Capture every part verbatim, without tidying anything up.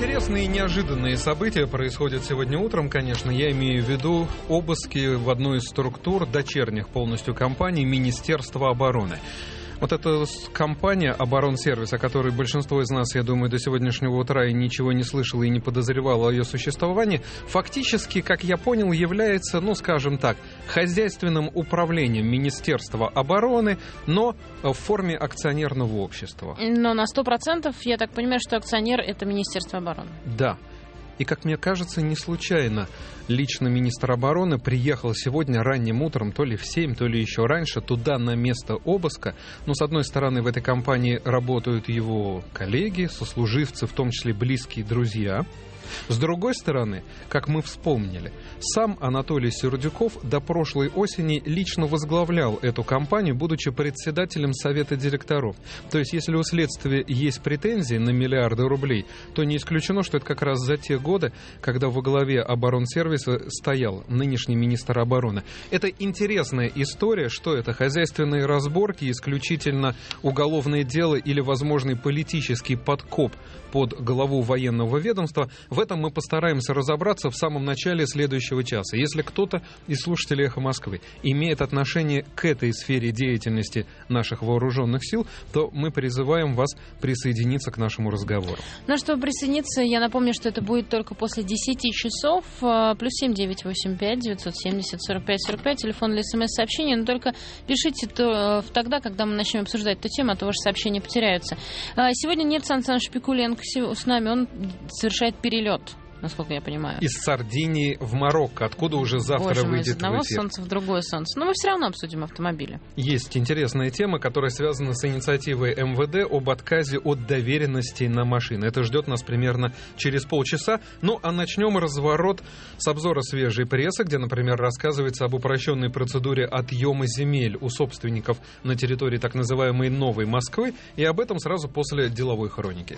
Интересные и неожиданные события происходят сегодня утром, конечно. Я имею в виду обыски в одной из структур дочерних полностью компаний Министерства обороны. Вот эта компания «Оборонсервис», о которой большинство из нас, я думаю, до сегодняшнего утра и ничего не слышало и не подозревало о ее существовании, фактически, как я понял, является, ну, скажем так, хозяйственным управлением Министерства обороны, но в форме акционерного общества. Но на сто процентов, я так понимаю, что акционер — это Министерство обороны. Да. И, как мне кажется, не случайно лично министр обороны приехал сегодня ранним утром, то ли в семь, то ли еще раньше, туда на место обыска. Ну, с одной стороны, в этой компании работают его коллеги, сослуживцы, в том числе близкие друзья. С другой стороны, как мы вспомнили, сам Анатолий Сердюков до прошлой осени лично возглавлял эту компанию, будучи председателем совета директоров. То есть, если у следствия есть претензии на миллиарды рублей, то не исключено, что это как раз за те годы, когда во главе оборонсервиса стоял нынешний министр обороны. Это интересная история, что это хозяйственные разборки, исключительно уголовное дело или возможный политический подкоп под главу военного ведомства. В этом мы постараемся разобраться в самом начале следующего часа. Если кто-то из слушателей «Эхо Москвы» имеет отношение к этой сфере деятельности наших вооруженных сил, то мы призываем вас присоединиться к нашему разговору. Ну, чтобы присоединиться, я напомню, что это будет только после десяти часов. Плюс семь девятьсот восемьдесят пять девятьсот семьдесят сорок пять сорок пять, телефон для смс-сообщения. Но только пишите то, тогда, когда мы начнем обсуждать эту тему, а то ваши сообщения потеряются. Сегодня нет Сан Саныч Пикуленко с нами, он совершает перелет, насколько я понимаю. Из Сардинии в Марокко, откуда уже завтра Боже мой, выйдет из одного в эфир. солнца в другое солнце. Но мы все равно обсудим автомобили. Есть интересная тема, которая связана с инициативой эм вэ дэ об отказе от доверенности на машины. Это ждет нас примерно через полчаса. Ну, а начнем разворот с обзора свежей прессы, где, например, рассказывается об упрощенной процедуре отъема земель у собственников на территории так называемой Новой Москвы. И об этом сразу после деловой хроники.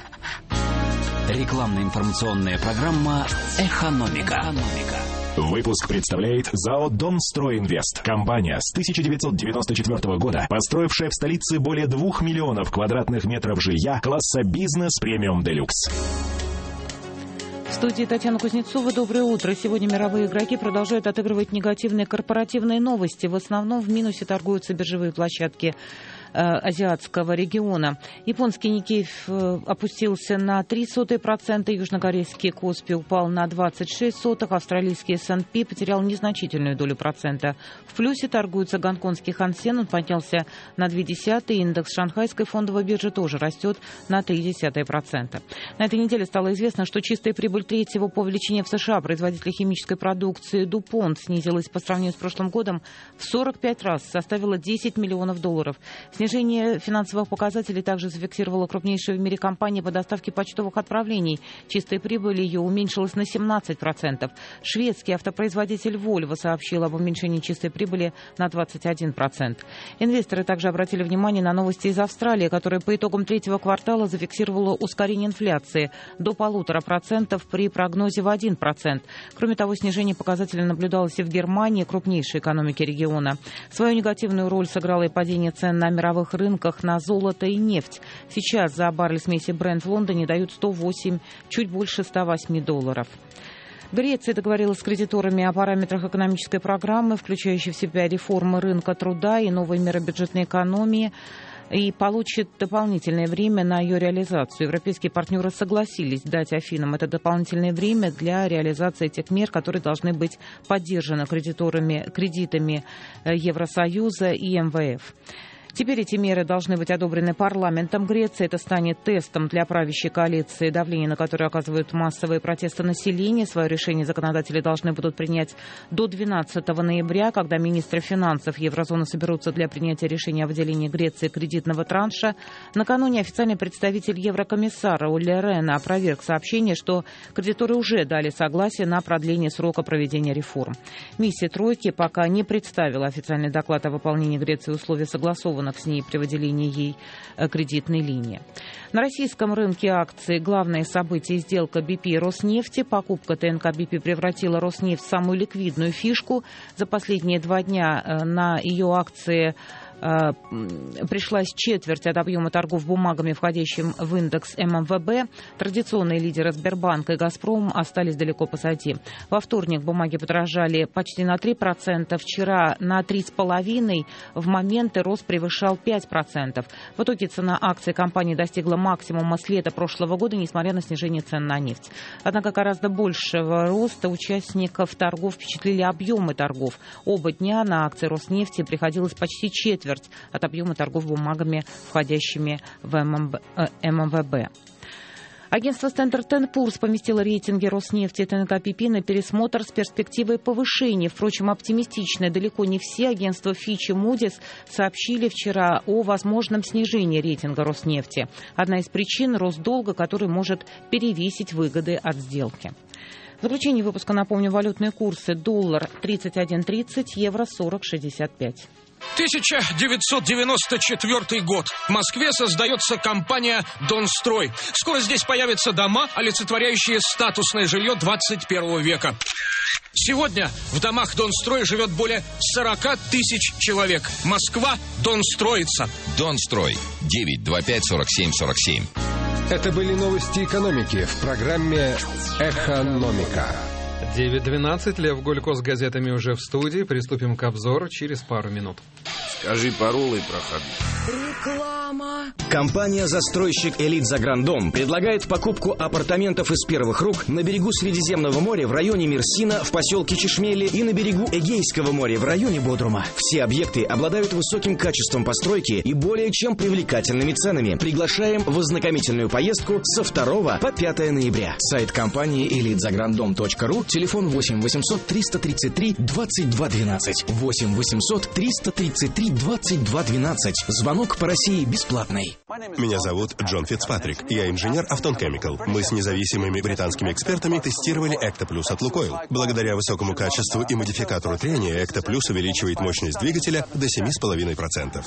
Рекламно-информационная программа «Экономика». Выпуск представляет ЗАО «Донстройинвест». Компания с тысяча девятьсот девяносто четвёртого года, построившая в столице более двух миллионов квадратных метров жилья класса «Бизнес Премиум Делюкс». В студии Татьяна Кузнецова. Доброе утро. Сегодня мировые игроки продолжают отыгрывать негативные корпоративные новости. В основном в минусе торгуются биржевые площадки азиатского региона. Японский Никей опустился на три сотых процента, южнокорейский Коспи упал на двадцать шесть сотых, австралийский эс энд пи потерял незначительную долю процента. В плюсе торгуется гонконгский Хан Сен, он поднялся на ноль целых две десятых, индекс шанхайской фондовой биржи тоже растет на ноль целых три десятых процента. На этой неделе стало известно, что чистая прибыль третьего по величине в США производителя химической продукции DuPont снизилась по сравнению с прошлым годом в сорок пять раз, составила десять миллионов долларов. Снижение финансовых показателей также зафиксировала крупнейшая в мире компания по доставке почтовых отправлений. Чистая прибыль ее уменьшилась на семнадцать процентов. Шведский автопроизводитель Volvo сообщил об уменьшении чистой прибыли на двадцать один процент. Инвесторы также обратили внимание на новости из Австралии, которая по итогам третьего квартала зафиксировала ускорение инфляции до полутора процентов при прогнозе в один процент. Кроме того, снижение показателей наблюдалось и в Германии, крупнейшей экономике региона. Свою негативную роль сыграло и падение цен на мировых рынках на золото и нефть. Сейчас за баррель смеси Brent в Лондоне дают сто восемь, чуть больше ста восьми долларов. Греция договорилась с кредиторами о параметрах экономической программы, включающей в себя реформы рынка труда и новые меры бюджетной экономии, и получит дополнительное время на ее реализацию. Европейские партнеры согласились дать Афинам это дополнительное время для реализации тех мер, которые должны быть поддержаны кредиторами, кредитами Евросоюза и эм вэ эф. Теперь эти меры должны быть одобрены парламентом Греции. Это станет тестом для правящей коалиции, давление на которое оказывают массовые протесты населения. Свое решение законодатели должны будут принять до двенадцатого ноября, когда министры финансов еврозоны соберутся для принятия решения о выделении Греции кредитного транша. Накануне официальный представитель Еврокомиссара Олли Рен опроверг сообщение, что кредиторы уже дали согласие на продление срока проведения реформ. Миссия тройки пока не представила официальный доклад о выполнении Греции условий согласованных с ней при выделении ей кредитной линии. На российском рынке акций главное событие — сделка би пи и Роснефти. Покупка тэ эн ка би пи превратила Роснефть в самую ликвидную фишку. За последние два дня на ее акции пришлась четверть от объема торгов бумагами, входящим в индекс эм эм вэ бэ. Традиционные лидеры Сбербанк и Газпром остались далеко позади. Во вторник бумаги подорожали почти на три процента, вчера на три целых пять десятых, в моменты рост превышал пять процентов. В итоге цена акций компании достигла максимума с лета прошлого года, несмотря на снижение цен на нефть. Однако гораздо большего роста участников торгов впечатлили объемы торгов. Оба дня на акции Роснефти приходилось почти четверть от объема торгов бумагами, входящими в эм эм вэ бэ. Агентство Standard энд Poor's поместило рейтинги Роснефти и тэ эн ка пи пи на пересмотр с перспективой повышения. Впрочем, оптимистичны далеко не все. Агентства Fitch и Moody's сообщили вчера о возможном снижении рейтинга Роснефти. Одна из причин – рост долга, который может перевесить выгоды от сделки. В заключение выпуска напомню валютные курсы. Доллар тридцать один тридцать, евро сорок шестьдесят пять. тысяча девятьсот девяносто четвёртый год. В Москве создается компания «Донстрой». Скоро здесь появятся дома, олицетворяющие статусное жилье двадцать первого века. Сегодня в домах «Донстрой» живет более сорок тысяч человек. Москва донстроится. «Донстрой». девять два пять сорок семь сорок семь. Это были новости экономики в программе «Эхономика». девять двенадцать. Лев Гулько с газетами уже в студии. Приступим к обзору через пару минут. Скажи паролы, проходи. Реклама. Компания-застройщик «Элит Заграндом» предлагает покупку апартаментов из первых рук на берегу Средиземного моря в районе Мерсина, в поселке Чешмели и на берегу Эгейского моря в районе Бодрума. Все объекты обладают высоким качеством постройки и более чем привлекательными ценами. Приглашаем в ознакомительную поездку со второго по пятое ноября. Сайт компании элит заграндом точка ру, телефон восемь восемьсот триста тридцать три двадцать два двенадцать. восемь восемьсот триста тридцать три двадцать два двенадцать. Звонок по России бесплатный. Меня зовут Джон Фицпатрик. Я инженер Afton Chemical. Мы с независимыми британскими экспертами тестировали Экта Плюс от Лукойл. Благодаря высокому качеству и модификатору трения Экта Плюс увеличивает мощность двигателя до семь целых пять десятых процента.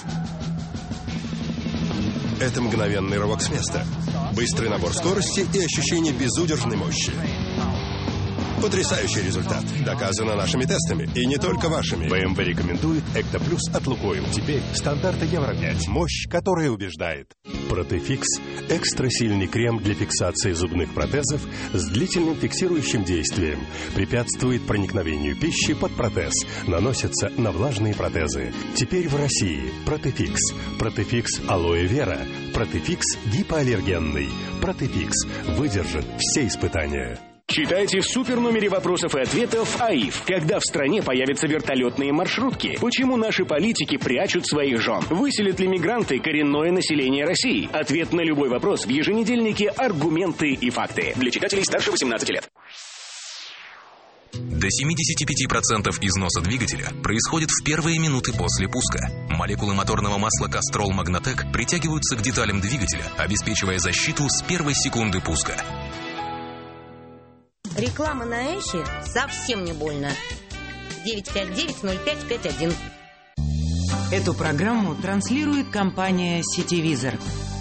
Это мгновенный рывок с места, быстрый набор скорости и ощущение безудержной мощи. Потрясающий результат. Доказано нашими тестами. И не только вашими. бэ эм вэ рекомендует Экта Плюс от Лукойл. Теперь стандарты Евро пять. Мощь, которая убеждает. Протефикс – экстрасильный крем для фиксации зубных протезов с длительным фиксирующим действием. Препятствует проникновению пищи под протез. Наносится на влажные протезы. Теперь в России. Протефикс. Протефикс Алоэ Вера. Протефикс гипоаллергенный. Протефикс выдержит все испытания. Читайте в суперномере вопросов и ответов АИФ. Когда в стране появятся вертолетные маршрутки? Почему наши политики прячут своих жен? Выселят ли мигранты коренное население России? Ответ на любой вопрос в еженедельнике «Аргументы и факты». Для читателей старше восемнадцати лет. До семьдесят пять процентов износа двигателя происходит в первые минуты после пуска. Молекулы моторного масла Castrol Magnatec притягиваются к деталям двигателя, обеспечивая защиту с первой секунды пуска. Реклама на Эхе совсем не больно. девять пять девять ноль пять пять один. Эту программу транслирует компания «Сетевизор».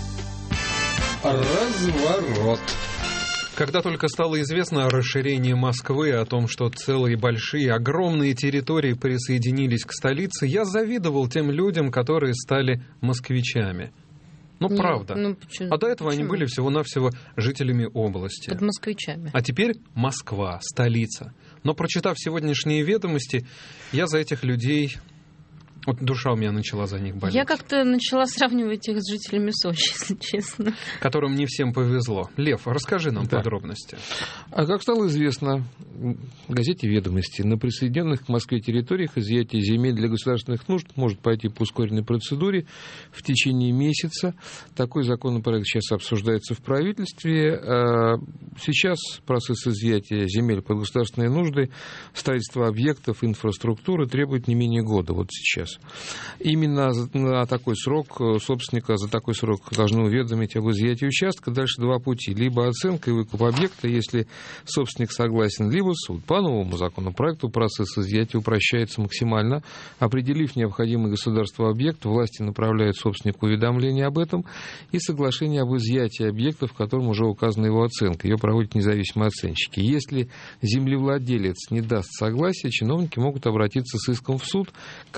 Разворот. Когда только стало известно о расширении Москвы, о том, что целые большие, огромные территории присоединились к столице, я завидовал тем людям, которые стали москвичами. Ну, Нет, правда. Ну, почему? А до этого почему? Они были всего-навсего жителями области. Под москвичами. А теперь Москва, столица. Но, прочитав сегодняшние ведомости, я за этих людей... Вот душа у меня начала за них болеть. Я как-то начала сравнивать их с жителями Сочи, если честно. Которым не всем повезло. Лев, расскажи нам да. подробности. А как стало известно в газете «Ведомости», на присоединенных к Москве территориях изъятие земель для государственных нужд может пойти по ускоренной процедуре в течение месяца. Такой законопроект сейчас обсуждается в правительстве. Сейчас процесс изъятия земель под государственные нужды, строительство объектов, инфраструктуры требует не менее года. Вот сейчас. Именно на такой срок собственника за такой срок должны уведомить об изъятии участка. Дальше два пути. Либо оценка и выкуп объекта, если собственник согласен, либо суд. По новому законопроекту процесс изъятия упрощается максимально. Определив необходимый государству объект, власти направляют собственнику уведомление об этом и соглашение об изъятии объекта, в котором уже указана его оценка. Ее проводят независимые оценщики. Если землевладелец не даст согласия, чиновники могут обратиться с иском в суд, который оценит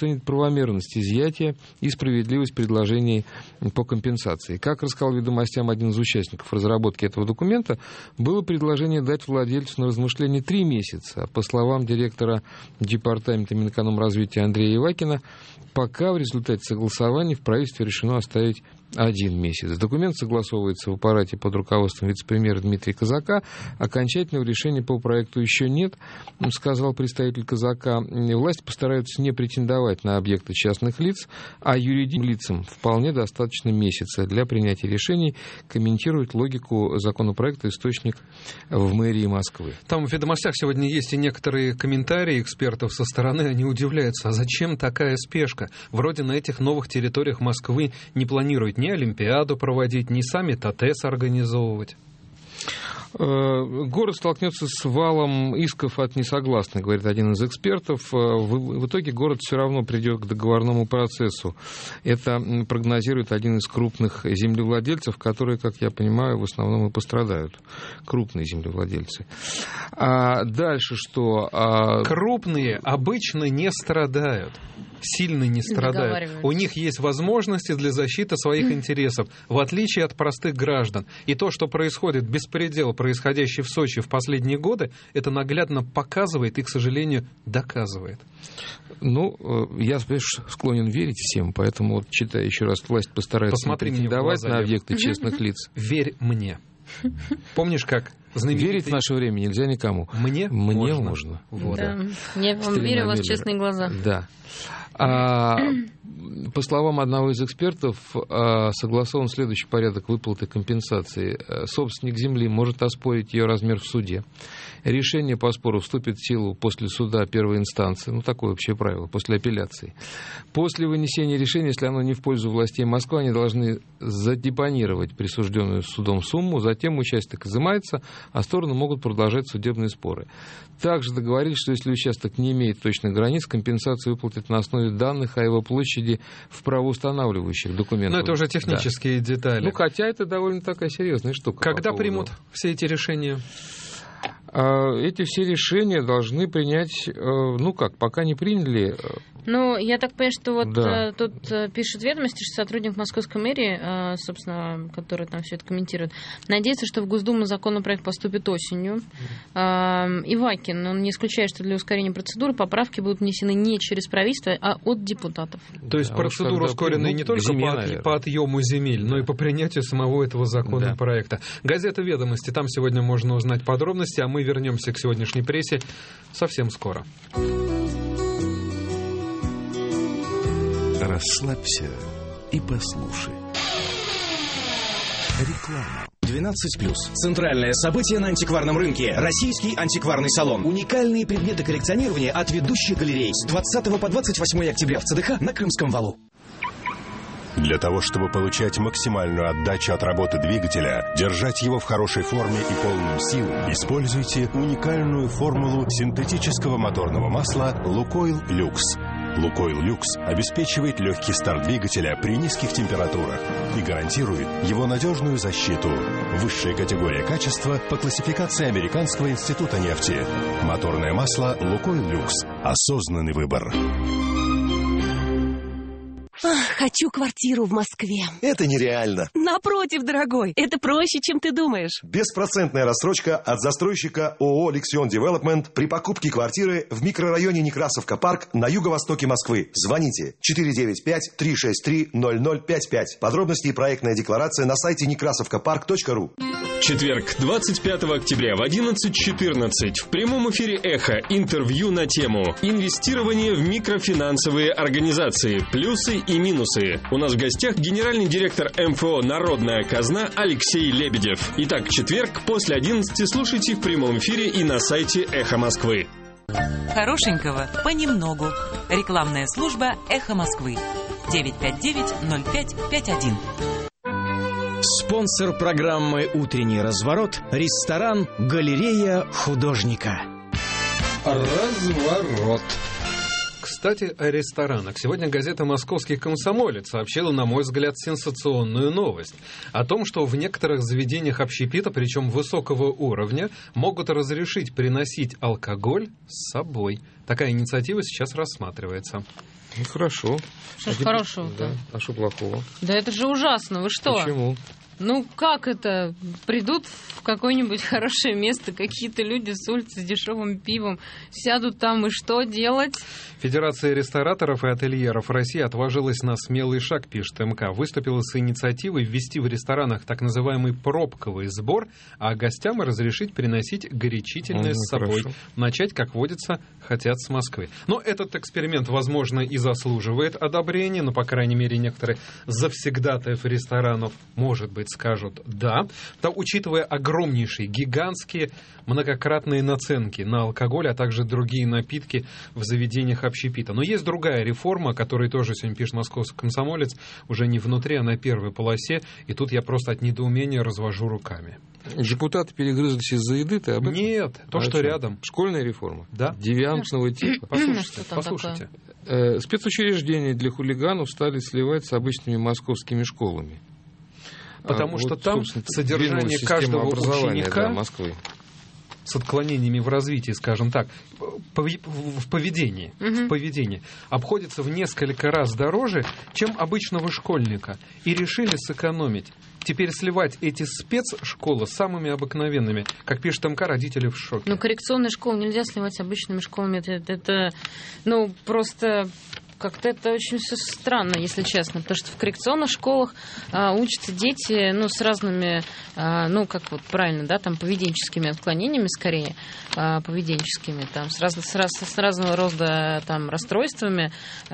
оценит правомерность изъятия и справедливость предложений по компенсации. Как рассказал «Ведомостям» один из участников разработки этого документа, было предложение дать владельцу на размышление три месяца. По словам директора департамента Минэкономразвития Андрея Ивакина, пока в результате согласования в правительстве решено оставить один месяц. Документ согласовывается в аппарате под руководством вице-премьера Дмитрия Казака. Окончательного решения по проекту еще нет, сказал представитель Казака. Власти постараются не претендовать на объекты частных лиц, а юридическим лицам вполне достаточно месяца для принятия решений, комментирует логику законопроекта источник в мэрии Москвы. Там в «Ведомостях» сегодня есть и некоторые комментарии экспертов со стороны. Они удивляются, а зачем такая спешка? Вроде на этих новых территориях Москвы не планируют ни Олимпиаду проводить, ни саммит АТЭС организовывать. Город столкнется с валом исков от несогласных, говорит один из экспертов. В итоге город все равно придет к договорному процессу. Это прогнозирует один из крупных землевладельцев, которые, как я понимаю, в основном и пострадают. Крупные землевладельцы. А дальше что? Крупные обычно не страдают. Сильно не страдают. У них есть возможности для защиты своих интересов, в отличие от простых граждан. И то, что происходит, беспредел, происходящий в Сочи в последние годы, это наглядно показывает и, к сожалению, доказывает. Ну, я, понимаешь, склонен верить всем, поэтому, вот, читая еще раз, власть постарается Посмотри не претендовать на объекты честных лиц. Верь мне. Помнишь, как знаменитый... Верить в наше время нельзя никому. Мне, Мне можно. можно. Вот. Да. Я вам верю, у вас честные глаза. Да. А, по словам одного из экспертов, согласован следующий порядок выплаты компенсации. Собственник земли может оспорить ее размер в суде. Решение по спору вступит в силу после суда первой инстанции. Ну, такое общее правило, после апелляции. После вынесения решения, если оно не в пользу властей Москвы, они должны задепонировать присужденную судом сумму, затем участок изымается, а стороны могут продолжать судебные споры. Также договорились, что если участок не имеет точных границ, компенсацию выплатят на основе данных о его площади в правоустанавливающих документах. Но это уже технические да. детали. Ну, хотя это довольно такая серьезная штука. Когда примут все эти решения? Эти все решения должны принять, ну как, пока не приняли. Ну, я так понимаю, что вот да. э, тут э, пишет «Ведомости», что сотрудник Московской мэрии, э, собственно, который там все это комментирует, надеется, что в Госдуму законопроект поступит осенью. Э, Ивакин, он не исключает, что для ускорения процедуры поправки будут внесены не через правительство, а от депутатов. То есть да, процедура ускоренная ну, не только земель, по, от, по отъему земель, но и по принятию самого этого законопроекта. Да. Газета «Ведомости», там сегодня можно узнать подробности, а мы вернемся к сегодняшней прессе совсем скоро. Расслабься и послушай. Реклама. двенадцать плюс. Центральное событие на антикварном рынке. Российский антикварный салон. Уникальные предметы коллекционирования от ведущих галерей. С двадцатого по двадцать восьмое октября в ЦДХ на Крымском валу. Для того, чтобы получать максимальную отдачу от работы двигателя, держать его в хорошей форме и полным сил, используйте уникальную формулу синтетического моторного масла «Лукойл Люкс». «Лукойл Люкс» обеспечивает легкий старт двигателя при низких температурах и гарантирует его надежную защиту. Высшая категория качества по классификации Американского института нефти. Моторное масло «Лукойл Люкс». Осознанный выбор. Хочу квартиру в Москве. Это нереально. Напротив, дорогой, это проще, чем ты думаешь. Беспроцентная рассрочка от застройщика ООО «Лексион Девелопмент» при покупке квартиры в микрорайоне Некрасовка Парк на юго-востоке Москвы. Звоните четыре девять пять три шесть три ноль ноль пять пять. Подробности и проектная декларация на сайте некрасовка парк точка ру. Четверг, двадцать пятого октября в одиннадцать четырнадцать в прямом эфире «Эхо» интервью на тему «Инвестирование в микрофинансовые организации. Плюсы и минусы». У нас в гостях генеральный директор эм эф о «Народная казна» Алексей Лебедев. Итак, четверг после одиннадцати слушайте в прямом эфире и на сайте «Эхо Москвы». Хорошенького понемногу. Рекламная служба «Эхо Москвы». девять пять девять ноль пять пять один. Спонсор программы «Утренний разворот» – ресторан «Галерея художника». Разворот. Кстати, о ресторанах. Сегодня газета «Московский комсомолец» сообщила, на мой взгляд, сенсационную новость. О том, что в некоторых заведениях общепита, причем высокого уровня, могут разрешить приносить алкоголь с собой. Такая инициатива сейчас рассматривается. Ну, хорошо. Что ж хорошего-то? Да. А что плохого? Да это же ужасно, вы что? Почему? Ну, как это? Придут в какое-нибудь хорошее место какие-то люди с улицы с дешевым пивом, сядут там, и что делать? Федерация рестораторов и ательеров России отважилась на смелый шаг, пишет МК. Выступила с инициативой ввести в ресторанах так называемый пробковый сбор, а гостям разрешить приносить горячительное ну, с собой. Хорошо. Начать, как водится, хотят с Москвы. Но этот эксперимент, возможно, и заслуживает одобрения, но, по крайней мере, некоторые завсегдатаев ресторанов, может быть, скажут «да». То, учитывая огромнейшие, гигантские, многократные наценки на алкоголь, а также другие напитки в заведениях общепита. Но есть другая реформа, о которой тоже сегодня пишет «Московский комсомолец», уже не внутри, а на первой полосе, и тут я просто от недоумения развожу руками. Депутаты перегрызлись из-за еды, ты об этом? Нет, то, а что что? рядом. Школьная реформа? Да. Девиантного типа? Послушайте, послушайте. Э, спецучреждения для хулиганов стали сливать с обычными московскими школами. Потому а, что вот, там содержание каждого ученика да, Москвы. С отклонениями в развитии, скажем так, в поведении, uh-huh. в поведении обходится в несколько раз дороже, чем обычного школьника. И решили сэкономить. Теперь сливать эти спецшколы с самыми обыкновенными, как пишет МК, родители в шоке. Ну, коррекционные школы нельзя сливать с обычными школами. Это, это, это ну, просто... Как-то это очень все странно, если честно, потому что в коррекционных школах а, учатся дети, ну, с разными, а, ну, как вот правильно, да, там, поведенческими отклонениями, скорее, а, поведенческими, там, с, раз, с, раз, с разного рода, там, расстройствами,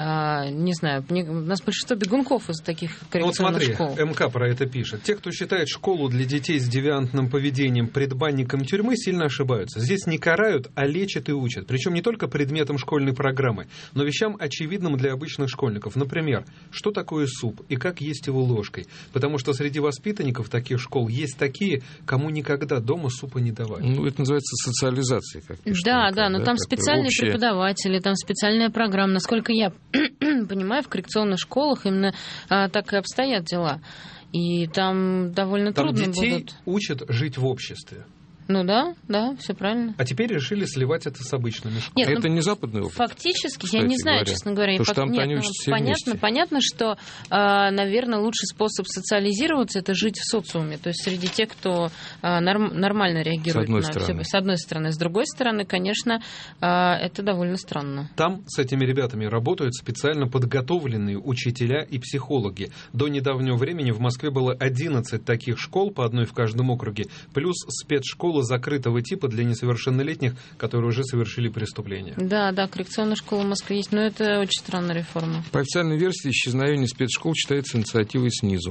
а, не знаю, не, у нас большинство бегунков из таких коррекционных школ. школ. Вот смотри, МК про это пишет. Те, кто считает школу для детей с девиантным поведением предбанником тюрьмы, сильно ошибаются. Здесь не карают, а лечат и учат. Причем не только предметом школьной программы, но вещам очевидным для обычных школьников. Например, что такое суп и как есть его ложкой. Потому что среди воспитанников таких школ есть такие, кому никогда дома супа не давали. Ну, это называется социализацией, как пишет. Да, да, но да, там специальные общее... преподаватели, там специальная программа. Насколько я понимаю, в коррекционных школах именно а, так и обстоят дела. И там довольно там трудно детей будут... учат жить в обществе. Ну да, да, все правильно. А теперь решили сливать это с обычными школами. Нет, это ну, не западный опыт. Фактически, я не знаю, говоря. честно говоря. Потому что там Нет, они ну, учатся все понятно, вместе. понятно, что, наверное, лучший способ социализироваться — это жить в социуме. То есть среди тех, кто норм, нормально реагирует на все. С одной стороны. С другой стороны, конечно, это довольно странно. Там с этими ребятами работают специально подготовленные учителя и психологи. До недавнего времени в Москве было одиннадцать таких школ, по одной в каждом округе, плюс спецшкола закрытого типа для несовершеннолетних, которые уже совершили преступление. Да, да, коррекционная школа в Москве есть, но это очень странная реформа. По официальной версии, исчезновение спецшкол считается инициативой снизу.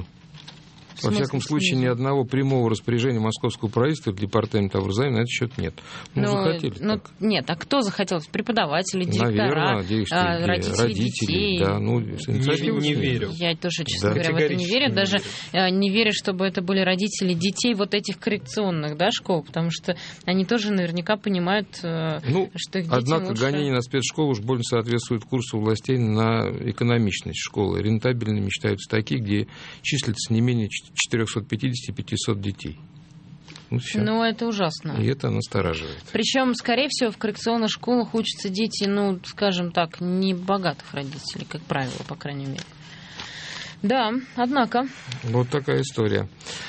Во всяком случае, снизу? Ни одного прямого распоряжения московского правительства, департамента образования на этот счет нет. Ну, но, захотели но, так. Нет, а кто захотел? Преподаватели, директора, наверное, а, родители, родители детей. Да, ну, не, не верю. Я тоже, честно да. говоря, в это не верю. Не Даже верю. не верю, чтобы это были родители детей вот этих коррекционных, да, школ, потому что они тоже наверняка понимают, ну, что их детям однако лучше... гонение на спецшколу уж больно соответствует курсу властей на экономичность школы. Рентабельными считаются такие, где числится не менее четыреста пятьдесят пятьсот детей. Ну, ну, это ужасно. И это настораживает. Причем, скорее всего, в коррекционных школах учатся дети, ну, скажем так, не богатых родителей, как правило, по крайней мере. Да, однако. Вот такая история.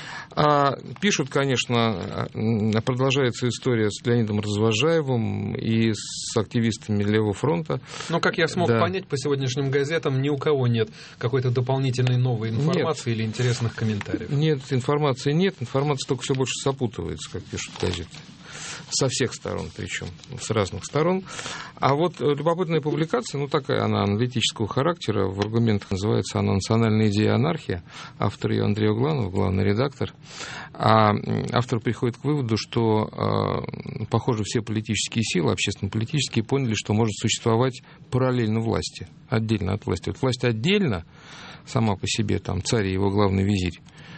А, пишут, конечно, продолжается история с Леонидом Развозжаевым и с активистами Левого фронта. Но, как я смог да. понять по сегодняшним газетам, ни у кого нет какой-то дополнительной новой информации нет. или интересных комментариев. Нет, информации нет. Информация только все больше запутывается, как пишут газеты. Со всех сторон, причем, с разных сторон. А вот любопытная публикация, ну, такая она аналитического характера, в аргументах называется она «Национальная идея анархия». Автор ее Андрей Угланов, главный редактор. А автор приходит к выводу, что, похоже, все политические силы, общественно-политические, поняли, что может существовать параллельно власти, отдельно от власти. Вот власть отдельно, сама по себе, там, царь и его главный визирь,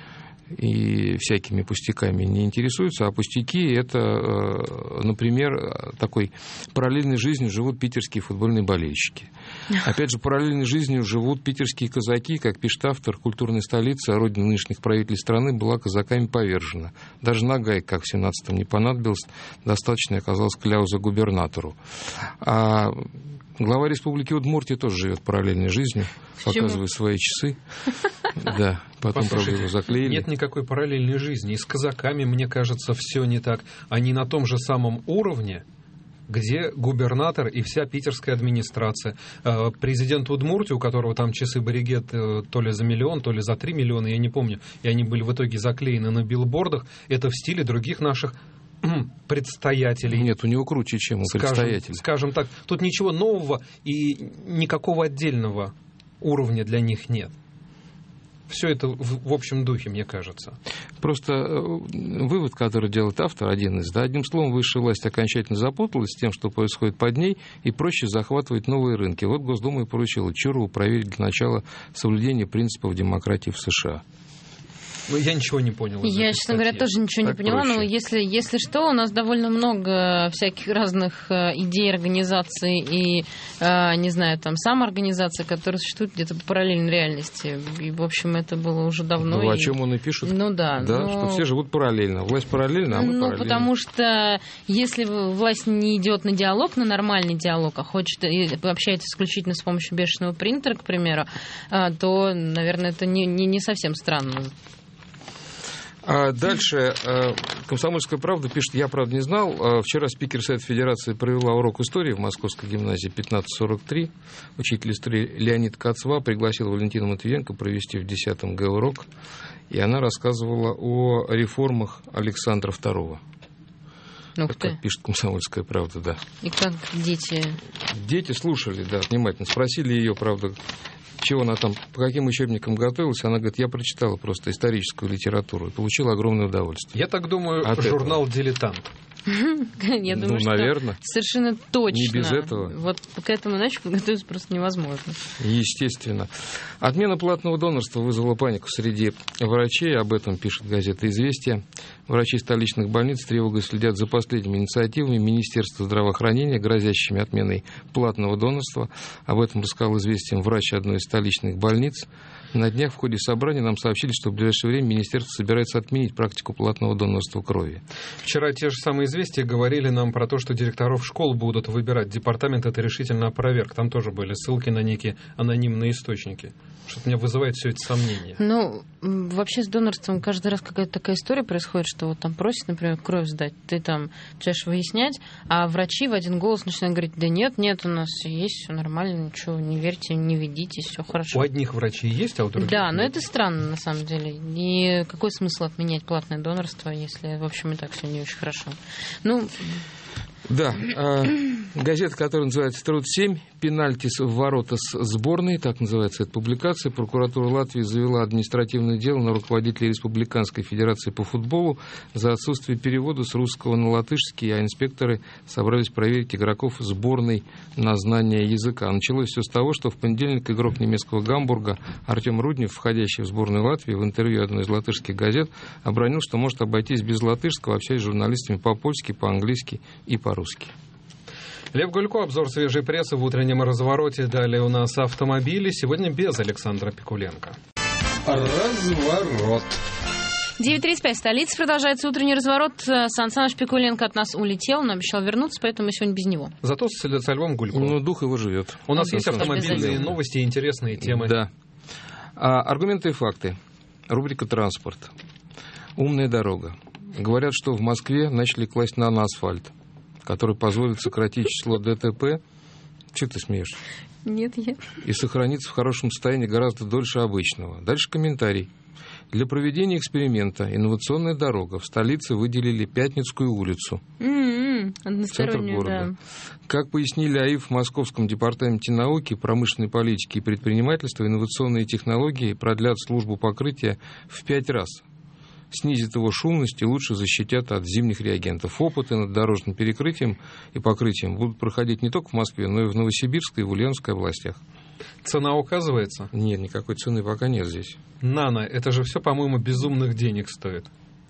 и всякими пустяками не интересуются, а пустяки — это, например, такой параллельной жизнью живут питерские футбольные болельщики. Опять же, параллельной жизнью живут питерские казаки, как пишет автор, культурной столицы, родина нынешних правителей страны была казаками повержена. Даже Нагай, как в семнадцатом, не понадобилось, достаточно оказалось кляуза губернатору. А глава республики Удмуртия тоже живет параллельной жизнью, показывает свои часы. Да, потом, правда, его заклеили. Нет никакой параллельной жизни. И с казаками, мне кажется, все не так. Они на том же самом уровне, где губернатор и вся питерская администрация. Президент Удмуртии, у которого там часы Берегет то ли за миллион, то ли за три миллиона, я не помню, и они были в итоге заклеены на билбордах, это в стиле других наших предстоятелей. Нет, у него круче, чем у скажем, предстоятелей. Скажем так, тут ничего нового и никакого отдельного уровня для них нет. Все это в, в общем духе, мне кажется. Просто вывод, который делает автор, один из, да, одним словом, высшая власть окончательно запуталась с тем, что происходит под ней, и проще захватывать новые рынки. Вот Госдума и поручила Чурову проверить для начала соблюдение принципов демократии в США. Ну, я ничего не понял. Я, честно говоря, тоже ничего так не поняла, проще. Но если, если что, у нас довольно много всяких разных идей, организаций и, не знаю, там, самоорганизаций, которые существуют где-то по параллельной реальности. И, в общем, это было уже давно. Ну, и... о чем он и пишет. Ну, да. Да, но... что все живут параллельно. Власть параллельна, а мы ну, параллельно. Ну, потому что если власть не идет на диалог, на нормальный диалог, а хочет и общается исключительно с помощью бешеного принтера, к примеру, то, наверное, это не, не, не совсем странно. А дальше «Комсомольская правда» пишет, я, правда, не знал. Вчера спикер Совета Федерации провела урок истории в Московской гимназии пятнадцать сорок три. Учитель истории Леонид Кацва пригласил Валентину Матвиенко провести в десятом Г урок. И она рассказывала о реформах Александра второго. Ух ты. Как пишет «Комсомольская правда», да. И как дети? Дети слушали, да, внимательно. Спросили ее, правда, чего она там, по каким учебникам готовилась. Она говорит, я прочитала просто историческую литературу и получила огромное удовольствие. Я так думаю, от журнал этого. «Дилетант». Я думаю, ну, что наверное. Совершенно точно. Не без этого. Вот к этому иначе подготовиться просто невозможно. Естественно. Отмена платного донорства вызвала панику среди врачей. Об этом пишет газета «Известия». Врачи столичных больниц с тревогой следят за последними инициативами Министерства здравоохранения, грозящими отменой платного донорства. Об этом рассказал «Известиям» врач одной из столичных больниц. На днях в ходе собрания нам сообщили, что в ближайшее время министерство собирается отменить практику платного донорства крови. Вчера те же самые «Известия» говорили нам про то, что директоров школ будут выбирать. Департамент это решительно опроверг. Там тоже были ссылки на некие анонимные источники. Что-то меня вызывает все это сомнения. Ну, вообще с донорством каждый раз какая-то такая история происходит, что вот там просят, например, кровь сдать. Ты там начинаешь выяснять, а врачи в один голос начинают говорить, да нет, нет, у нас есть, все нормально, ничего, не верьте, не ведитесь, все хорошо. У одних врачей есть, а у других Да, нет. но это странно, на самом деле. И какой смысл отменять платное донорство, если, в общем, и так все не очень хорошо? Ну... Да, газета, которая называется «Труд семь», пенальти в ворота с сборной, так называется эта публикация. Прокуратура Латвии завела административное дело на руководителя Республиканской Федерации по футболу за отсутствие перевода с русского на латышский, а инспекторы собрались проверить игроков сборной на знание языка. Началось все с того, что в понедельник игрок немецкого Гамбурга Артем Руднев, входящий в сборную Латвии, в интервью одной из латышских газет обронил, что может обойтись без латышского, общаясь с журналистами по-польски, по-английски и по-русски. Лев Гулько, обзор свежей прессы в утреннем развороте. Далее у нас автомобили. Сегодня без Александра Пикуленко. Разворот. девять тридцать пять. Столица. Продолжается утренний разворот. Сан Саныч Пикуленко от нас улетел, но обещал вернуться, поэтому мы сегодня без него. Зато с, со Львом Гулько. Ну, дух его живет. У нас есть автомобильные новости и интересные темы. Да. А, аргументы и факты. Рубрика «Транспорт». Умная дорога. Говорят, что в Москве начали класть наноасфальт, который позволит сократить число ДТП. Чего ты смеешься? Нет, я... И сохраниться в хорошем состоянии гораздо дольше обычного. Дальше комментарий. Для проведения эксперимента «Инновационная дорога» в столице выделили Пятницкую улицу. Mm-hmm. Центр города. Да. Как пояснили АИФ в Московском департаменте науки, промышленной политики и предпринимательства, инновационные технологии продлят службу покрытия в пять раз. Снизит его шумность и лучше защитят от зимних реагентов. Опыты над дорожным перекрытием и покрытием будут проходить не только в Москве, но и в Новосибирской и в Ульяновской областях. Цена указывается? Нет, никакой цены пока нет здесь. Нано, это же все, по-моему, безумных денег стоит.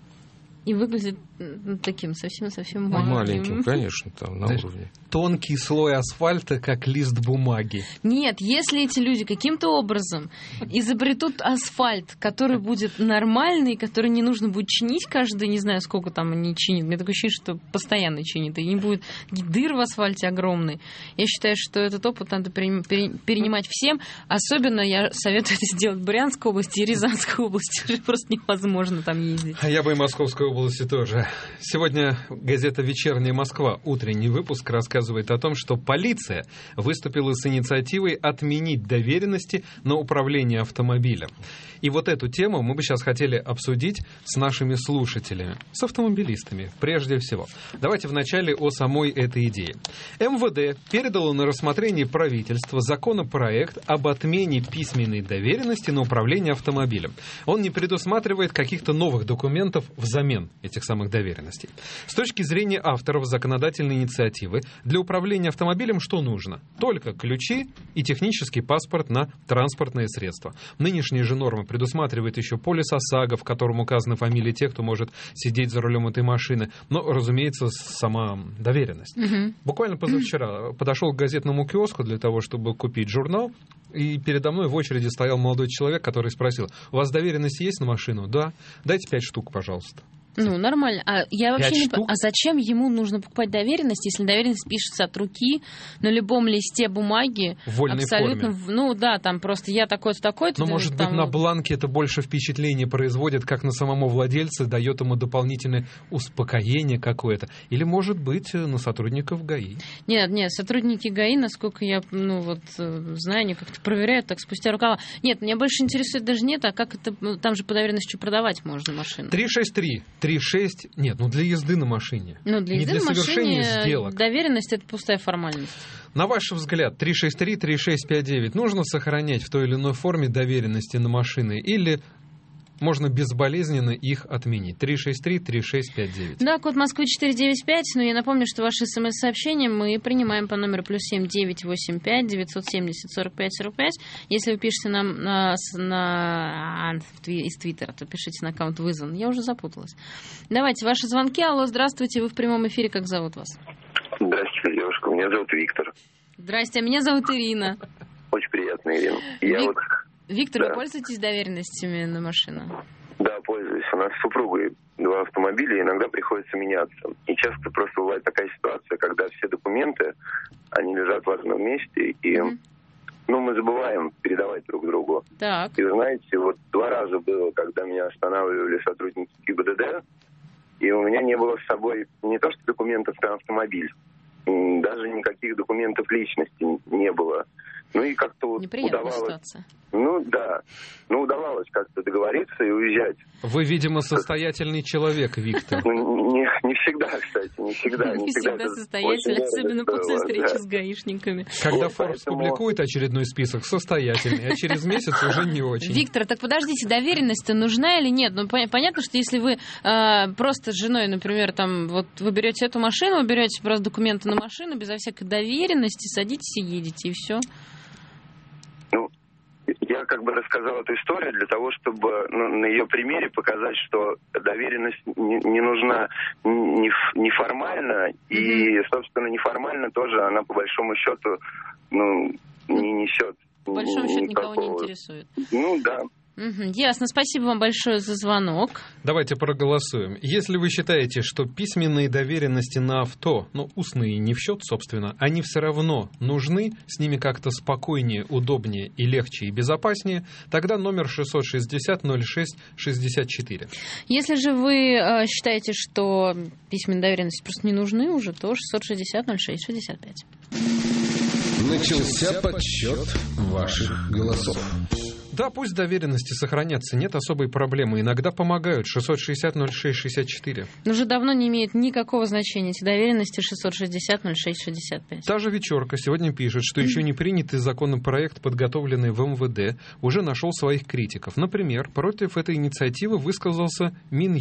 И выглядит таким совсем-совсем маленьким. Маленьким, конечно, там на Знаешь, уровне. Тонкий слой асфальта, как лист бумаги. Нет, если эти люди каким-то образом изобретут асфальт, который будет нормальный, который не нужно будет чинить каждый, не знаю, сколько там они чинят. Мне такое ощущение, что постоянно чинят, и не будет дыр в асфальте огромный. Я считаю, что этот опыт надо перенимать всем. Особенно я советую это сделать в Брянской области и Рязанской области. Уже просто невозможно там ездить. А я бы и Московской области тоже. Сегодня газета «Вечерняя Москва», утренний выпуск, рассказывает о том, что полиция выступила с инициативой отменить доверенности на управление автомобилем. И вот эту тему мы бы сейчас хотели обсудить с нашими слушателями, с автомобилистами, прежде всего. Давайте вначале о самой этой идее. эм вэ дэ передало на рассмотрение правительства законопроект об отмене письменной доверенности на управление автомобилем. Он не предусматривает каких-то новых документов взамен этих самых доверенностей. С точки зрения авторов законодательной инициативы, для управления автомобилем что нужно? Только ключи и технический паспорт на транспортное средство. Нынешние же нормы предусматривает еще полис ОСАГО, в котором указаны фамилии тех, кто может сидеть за рулем этой машины. Но, разумеется, сама доверенность. Угу. Буквально позавчера подошел к газетному киоску для того, чтобы купить журнал, и передо мной в очереди стоял молодой человек, который спросил: у вас доверенность есть на машину? Да. Дайте пять штук, пожалуйста. Ну, нормально. А я вообще не понимаю, а зачем ему нужно покупать доверенность, если доверенность пишется от руки на любом листе бумаги? В вольной абсолютно, форме. Ну да, там просто я такой-то, такой-то. Но, может там... быть, на бланке это больше впечатление производит, как на самого владельца, дает ему дополнительное успокоение какое-то. Или, может быть, на сотрудников ГАИ. Нет, нет, сотрудники ГАИ, насколько я, ну вот, знаю, они как-то проверяют так спустя рукава. Нет, меня больше интересует даже нет, а как это, там же по доверенности продавать можно машину. три шесть три три шесть Нет, ну для езды на машине. Ну, для езды не для на совершения машине сделок. Доверенность — это пустая формальность. На ваш взгляд, три шесть три три шесть пять девять нужно сохранять в той или иной форме доверенности на машины, или можно безболезненно их отменить? три шесть три три шесть пять девять. Да, код Москвы четыре девять пять. Но я напомню, что ваши смс-сообщения мы принимаем по номеру плюс семь девять восемь пять девятьсот семьдесят сорок пять сорок пять. Если вы пишете нам на, на, из Твиттера, то пишите на аккаунт вызван. Я уже запуталась. Давайте, ваши звонки. Алло, здравствуйте, вы в прямом эфире. Как зовут вас? Здравствуйте, девушка. Меня зовут Виктор. Здрасте, а меня зовут Ирина. Очень приятно, Ирина. Я Вик... вот... Виктор, да. Вы пользуетесь доверенностями на машину? Да, пользуюсь. У нас с супругой два автомобиля, и иногда приходится меняться. И часто просто бывает такая ситуация, когда все документы, они лежат в одном месте, и mm-hmm. ну, мы забываем передавать друг другу. Так. И вы знаете, вот два раза было, когда меня останавливали сотрудники ГИБДД, и у меня не было с собой не то что документов на автомобиль, даже никаких документов личности не было. Ну и как-то вот удавалось... Ситуация. Ну да, ну удавалось как-то договориться и уезжать. Вы, видимо, состоятельный человек, Виктор. Ну, не, не всегда, кстати, не всегда. Не, не всегда, всегда состоятельный, особенно после встречи да. с гаишниками. Когда вот, Forbes поэтому... публикует очередной список, состоятельный, а через месяц уже не очень. Виктор, так подождите, доверенность-то нужна или нет? Ну, понятно, что если вы э, просто с женой, например, там, вот вы берете эту машину, вы берете просто документы на машину, безо всякой доверенности, садитесь и едете, и все. Я как бы рассказал эту историю для того, чтобы ну, на ее примере показать, что доверенность не, не нужна неформально, mm-hmm. и, собственно, неформально тоже она, по большому счету, ну, не несет. По большому счету никого не интересует. Ну, да. Угу, ясно. Спасибо вам большое за звонок. Давайте проголосуем. Если вы считаете, что письменные доверенности на авто, ну, устные не в счет, собственно, они все равно нужны, с ними как-то спокойнее, удобнее и легче и безопаснее, тогда номер шестьсот шестьдесят ноль шесть шестьдесят четыре. Если же вы э, считаете, что письменные доверенности просто не нужны уже, то шестьсот шестьдесят ноль шесть шестьдесят пять. Начался подсчет ваших голосов. Да, пусть доверенности сохранятся, нет особой проблемы. Иногда помогают. шестьсот шестьдесят ноль шесть шестьдесят четыре. Но уже давно не имеет никакого значения эти доверенности. Шестьсот шестьдесят ноль шесть шестьдесят пять. Та же вечерка сегодня пишет, что еще не принятый законопроект, подготовленный в эм вэ дэ, уже нашел своих критиков. Например, против этой инициативы высказался Минюст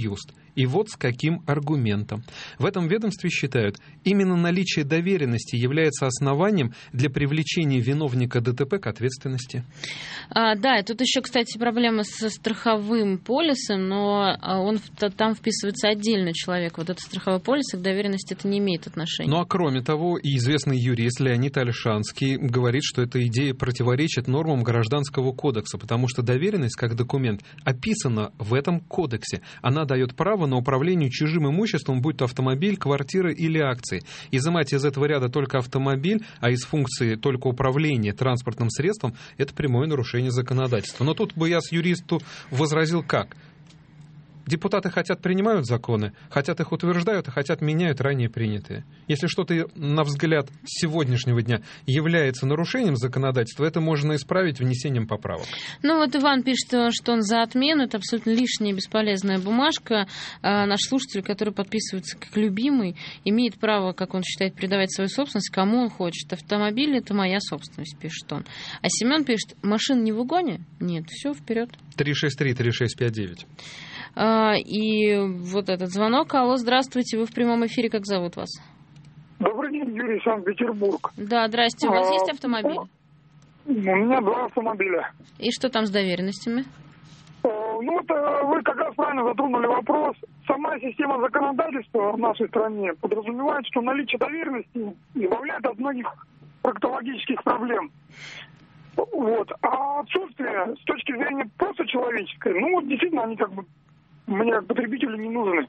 И вот с каким аргументом. В этом ведомстве считают, именно наличие доверенности является основанием для привлечения виновника ДТП к ответственности. А, да, и тут еще, кстати, проблема со страховым полисом, но он там вписывается отдельно человек. Вот это страховой полис, и к доверенности это не имеет отношения. Ну а кроме того, и известный юрист Леонид Ольшанский говорит, что эта идея противоречит нормам Гражданского кодекса, потому что доверенность как документ описана в этом кодексе. Она дает право на управление чужим имуществом, будь то автомобиль, квартира или акции. Изымать из этого ряда только автомобиль, а из функции только управление транспортным средством, это прямое нарушение законодательства. Но тут бы я с юристу возразил как? Депутаты хотят принимают законы, хотят их утверждают, а хотят меняют ранее принятые. Если что-то, на взгляд сегодняшнего дня, является нарушением законодательства, это можно исправить внесением поправок. Ну вот Иван пишет, что он за отмену. Это абсолютно лишняя, бесполезная бумажка. А наш слушатель, который подписывается как любимый, имеет право, как он считает, передавать свою собственность кому он хочет. Автомобиль — это моя собственность, пишет он. А Семен пишет, машин не в угоне? Нет, все, вперед. три шесть три три шесть пять девять. А, и вот этот звонок. Алло, здравствуйте, вы в прямом эфире, как зовут вас? Добрый день, Юрий, Санкт-Петербург. Да, здрасте, у вас а, есть автомобиль? У меня два автомобиля. И что там с доверенностями? А, ну вот вы как раз правильно затронули вопрос. Сама система законодательства в нашей стране подразумевает, что наличие доверенности избавляет от многих практологических проблем. Вот. А отсутствие с точки зрения просто человеческой, ну вот действительно они как бы мне как потребители не нужны.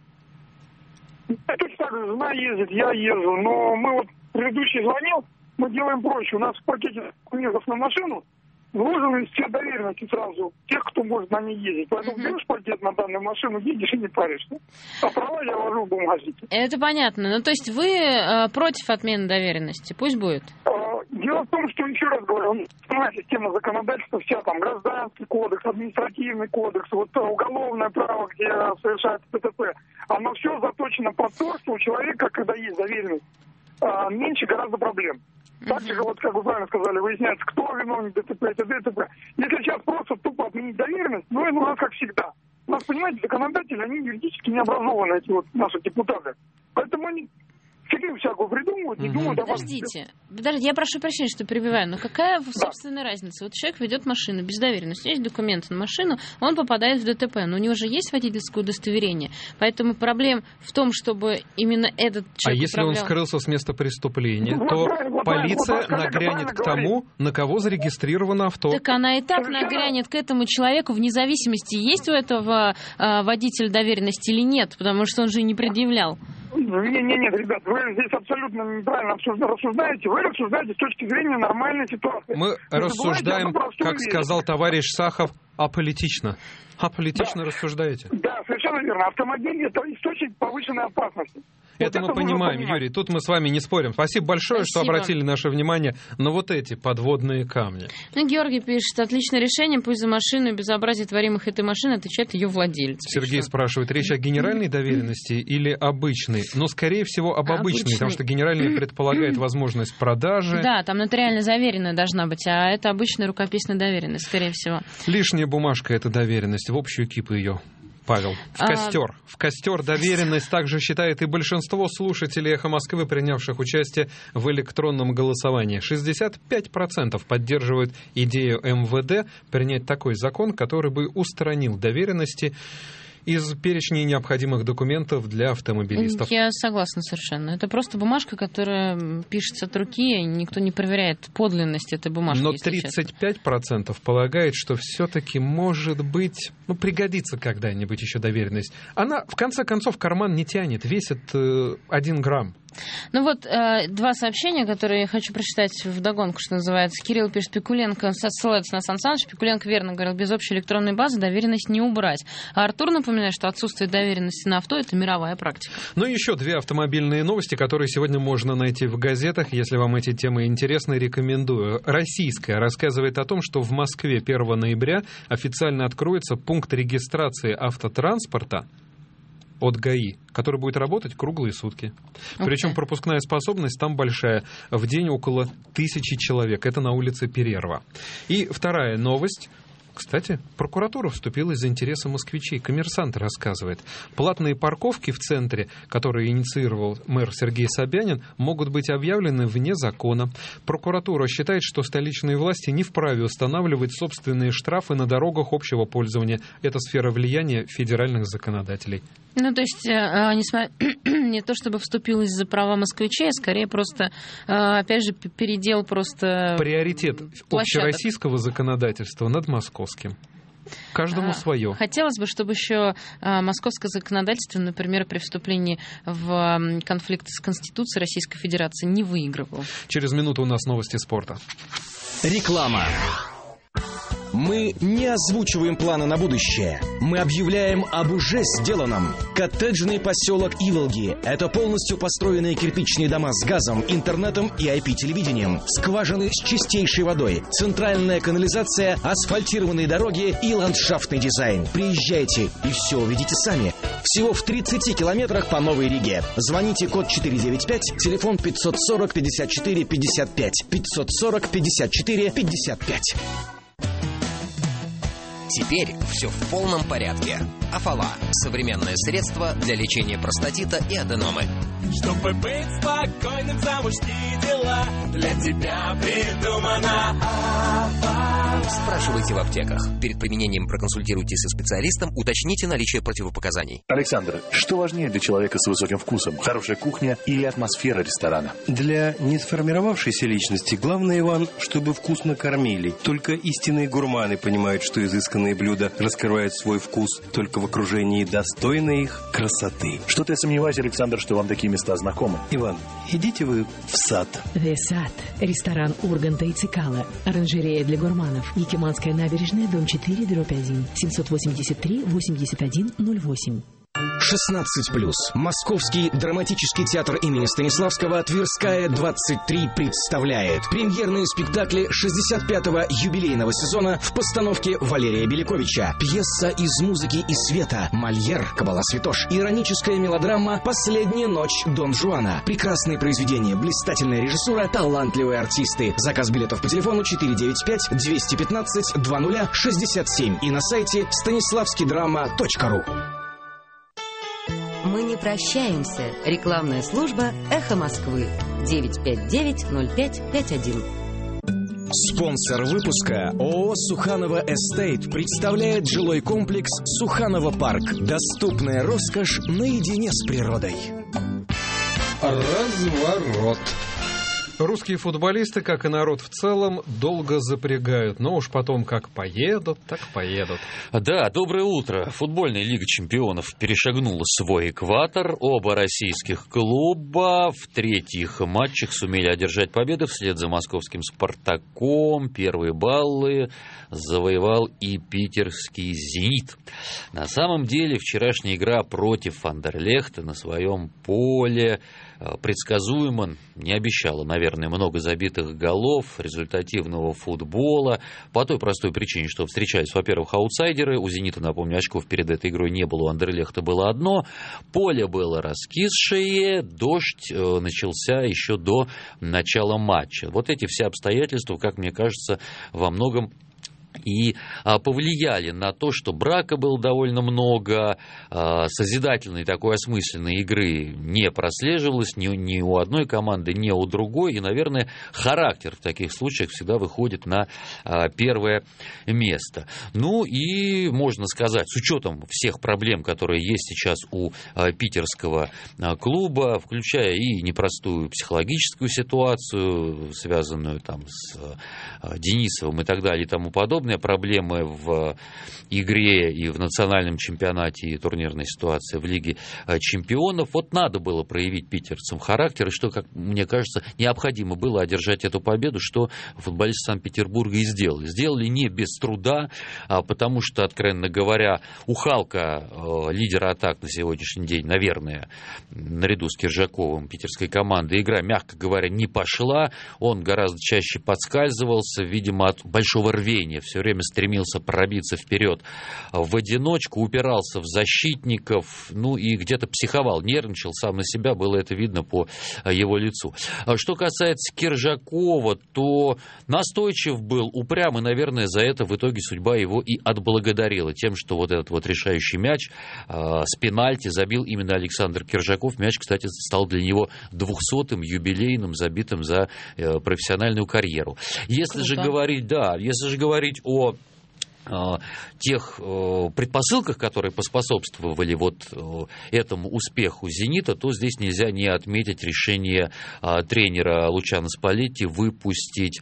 Я точно так же, жена ездит, я езжу, но мы вот, предыдущий звонил, мы делаем проще. У нас в пакете документов на машину вложены все доверенности сразу тех, кто может на ней ездить. Поэтому uh-huh. берешь пакет на данную машину, едешь и не паришься. А права я ложу в бумажнике. Это понятно. Ну, то есть вы э, против отмены доверенности? Пусть будет. Дело в том, что, еще раз говорю, основная система законодательства вся, там, гражданский кодекс, административный кодекс, вот уголовное право, где совершается ДТП, оно все заточено под то, что у человека, когда есть доверенность, меньше гораздо проблем. Так же, вот, как вы правильно сказали, выясняется, кто виновник ДТП, это ДТП. Если сейчас просто тупо отменить доверенность, ну, это у нас как всегда. У нас, понимаете, законодатели, они юридически не образованы, эти вот наши депутаты. Поэтому они фигню всякую придумывают, не думают о вас. Подождите, подождите, я прошу прощения, что перебиваю, но какая, собственно, да. разница? Вот человек ведет машину без доверенности, есть документы на машину, он попадает в ДТП, но у него же есть водительское удостоверение, поэтому проблем в том, чтобы именно этот человек... А если управлял... он скрылся с места преступления, ну, то вот, полиция вот, нагрянет к тому, говорит. На кого зарегистрировано авто. Так она и так Совершенно... нагрянет к этому человеку вне зависимости, есть у этого э, водителя доверенность или нет, потому что он же не предъявлял. Нет, нет, нет, ребят, вы здесь абсолютно неправильно рассуждаете. Вы рассуждаете с точки зрения нормальной ситуации. Мы не рассуждаем, как вещь. Сказал товарищ Сахов, аполитично. Аполитично да. рассуждаете. Да, совершенно верно. Автомобиль — это источник повышенной опасности. Это вот мы это понимаем, Юрий, тут мы с вами не спорим. Спасибо большое, Спасибо. Что обратили наше внимание на вот эти подводные камни. Ну, Георгий пишет, отличное решение, пусть за машину и безобразие творимых этой машины отвечает ее владелец. Сергей пишет. Спрашивает, речь о генеральной доверенности или обычной? Но, скорее всего, об обычной, обычной. Потому что генеральная предполагает возможность продажи. Да, там нотариально заверенная должна быть, а это обычная рукописная доверенность, скорее всего. Лишняя бумажка — это доверенность, в общую кипу ее. Павел, в костер. А... В костер доверенность также считает и большинство слушателей «Эхо Москвы», принявших участие в электронном голосовании. шестьдесят пять процентов поддерживают идею эм вэ дэ принять такой закон, который бы устранил доверенности из перечня необходимых документов для автомобилистов. Я согласна совершенно. Это просто бумажка, которая пишется от руки, и никто не проверяет подлинность этой бумажки. Но тридцать пять процентов полагает, что все-таки, может быть, ну, пригодится когда-нибудь еще доверенность. Она, в конце концов, карман не тянет, весит э, один грамм. Ну вот, э, два сообщения, которые я хочу прочитать вдогонку, что называется. Кирилл пишет, Пикуленко ссылается на Сан Саныч. Пикуленко верно говорил, без общей электронной базы доверенность не убрать. А Артур напоминает, что отсутствие доверенности на авто — это мировая практика. Ну и еще две автомобильные новости, которые сегодня можно найти в газетах. Если вам эти темы интересны, рекомендую. Российская рассказывает о том, что в Москве первого ноября официально откроется пункт регистрации автотранспорта от ГАИ, который будет работать круглые сутки. Okay. Причем пропускная способность там большая. В день около тысячи человек. Это на улице Перерва. И вторая новость. Кстати, прокуратура вступилась за интересы москвичей. Коммерсант рассказывает. Платные парковки в центре, которые инициировал мэр Сергей Собянин, могут быть объявлены вне закона. Прокуратура считает, что столичные власти не вправе устанавливать собственные штрафы на дорогах общего пользования. Это сфера влияния федеральных законодателей. Ну, то есть, несмотря... не то чтобы вступилась за права москвичей, а скорее просто, опять же, передел просто... Приоритет площадок. Общероссийского законодательства над московским. Каждому а, свое. Хотелось бы, чтобы еще а, московское законодательство, например, при вступлении в а, конфликт с Конституцией Российской Федерации не выигрывало. Через минуту у нас новости спорта. Реклама. Мы не озвучиваем планы на будущее. Мы объявляем об уже сделанном. Коттеджный поселок Иволги – это полностью построенные кирпичные дома с газом, интернетом и ай пи-телевидением, скважины с чистейшей водой, центральная канализация, асфальтированные дороги и ландшафтный дизайн. Приезжайте и все увидите сами. Всего в тридцати километрах по Новой Риге. Звоните код четыре девять пять, телефон пятьсот сорок пятьдесят четыре пятьдесят пять, пятьсот сорок пятьдесят четыре пятьдесят пять. Теперь все в полном порядке. Афала – современное средство для лечения простатита и аденомы. Чтобы быть спокойным, замужские дела для тебя придумана Афала. Спрашивайте в аптеках. Перед применением проконсультируйтесь со специалистом, уточните наличие противопоказаний. Александр, что важнее для человека с высоким вкусом? Хорошая кухня или атмосфера ресторана? Для несформировавшейся личности главное, Иван, чтобы вкусно кормили. Только истинные гурманы понимают, что изысканные блюда раскрывают свой вкус только в окружении достойной их красоты. Что-то я сомневаюсь, Александр, что вам такие места знакомы. Иван, идите вы в сад. The Сад. Ресторан Урганта и Цикала. Оранжерея для гурманов. Якиманская набережная, дом четыре, дробь один. семьсот восемьдесят три восемьдесят один ноль восемь. шестнадцать плюс. Московский драматический театр имени Станиславского «Тверская двадцать три» представляет премьерные спектакли шестьдесят пятого юбилейного сезона в постановке Валерия Беляковича. Пьеса из музыки и света «Мольер. Кабала Святош». Ироническая мелодрама «Последняя ночь Дон Жуана». Прекрасные произведения, блистательная режиссура, талантливые артисты. Заказ билетов по телефону четыре девять пять двести пятнадцать двадцать шестьдесят семь и на сайте станиславскидрама точка ру. Мы не прощаемся. Рекламная служба «Эхо Москвы». девять пять девять ноль пять пять один. Спонсор выпуска ООО «Суханова Эстейт» представляет жилой комплекс «Суханова Парк». Доступная роскошь наедине с природой. Разворот. Русские футболисты, как и народ в целом, долго запрягают. Но уж потом как поедут, так поедут. Да, доброе утро. Футбольная Лига чемпионов перешагнула свой экватор. Оба российских клуба в третьих матчах сумели одержать победы вслед за московским «Спартаком». Первые баллы завоевал и питерский «Зенит». На самом деле, вчерашняя игра против Андерлехта на своем поле предсказуемо не обещала, наверное, много забитых голов, результативного футбола. По той простой причине, что встречались, во-первых, аутсайдеры. У «Зенита», напомню, очков перед этой игрой не было, у Андерлехта было одно. Поле было раскисшее, дождь начался еще до начала матча. Вот эти все обстоятельства, как мне кажется, во многом и а, повлияли на то, что брака было довольно много, а, созидательной такой осмысленной игры не прослеживалось ни, ни у одной команды, ни у другой, и, наверное, характер в таких случаях всегда выходит на а, первое место. Ну и, можно сказать, с учетом всех проблем, которые есть сейчас у а, питерского а, клуба, включая и непростую психологическую ситуацию, связанную там с а, Денисовым и так далее и тому подобное, проблемы в игре и в национальном чемпионате, и турнирной ситуации в Лиге чемпионов. Вот надо было проявить питерцам характер, и что, как мне кажется, необходимо было одержать эту победу, что футболисты Санкт-Петербурга и сделали. Сделали не без труда, потому что, откровенно говоря, у Халка, лидера атак на сегодняшний день, наверное, наряду с Киржаковым питерской команды, игра, мягко говоря, не пошла. Он гораздо чаще подскальзывался, видимо, от большого рвения все время стремился пробиться вперед в одиночку, упирался в защитников, ну и где-то психовал, нервничал сам на себя, было это видно по его лицу. Что касается Киржакова, то настойчив был, упрям, и, наверное, за это в итоге судьба его и отблагодарила тем, что вот этот вот решающий мяч э, с пенальти забил именно Александр Киржаков. Мяч, кстати, стал для него двухсотым юбилейным, забитым за э, профессиональную карьеру. Если Круто. же говорить, да, если же говорить о тех предпосылках, которые поспособствовали вот этому успеху «Зенита», то здесь нельзя не отметить решение тренера Лучано Спалетти выпустить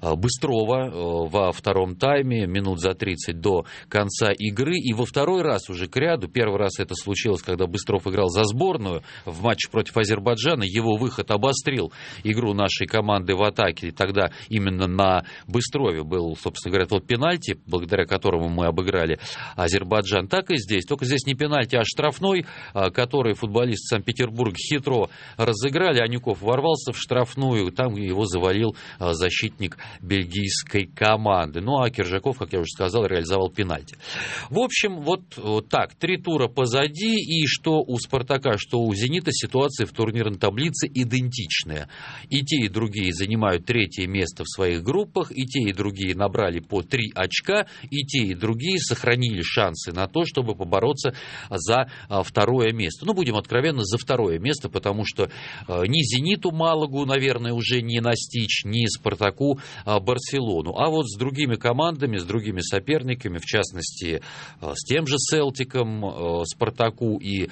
Быстрова во втором тайме, минут за тридцать до конца игры, и во второй раз уже к ряду, первый раз это случилось, когда Быстров играл за сборную в матче против Азербайджана, его выход обострил игру нашей команды в атаке, и тогда именно на Быстрове был, собственно говоря, тот пенальти, благодаря которому мы обыграли Азербайджан, так и здесь. Только здесь не пенальти, а штрафной, который футболисты Санкт-Петербурга хитро разыграли. Анюков ворвался в штрафную, там его завалил защитник бельгийской команды. Ну, а Киржаков, как я уже сказал, реализовал пенальти. В общем, вот так, три тура позади, и что у «Спартака», что у «Зенита» ситуация в турнирной таблице идентичная. И те, и другие занимают третье место в своих группах, и те, и другие набрали по три очка, и те, и другие сохранили шансы на то, чтобы побороться за второе место. Ну, будем откровенны, за второе место, потому что ни «Зениту» Малагу, наверное, уже не настичь, ни «Спартаку» Барселону. А вот с другими командами, с другими соперниками, в частности, с тем же «Селтиком», «Спартаку» и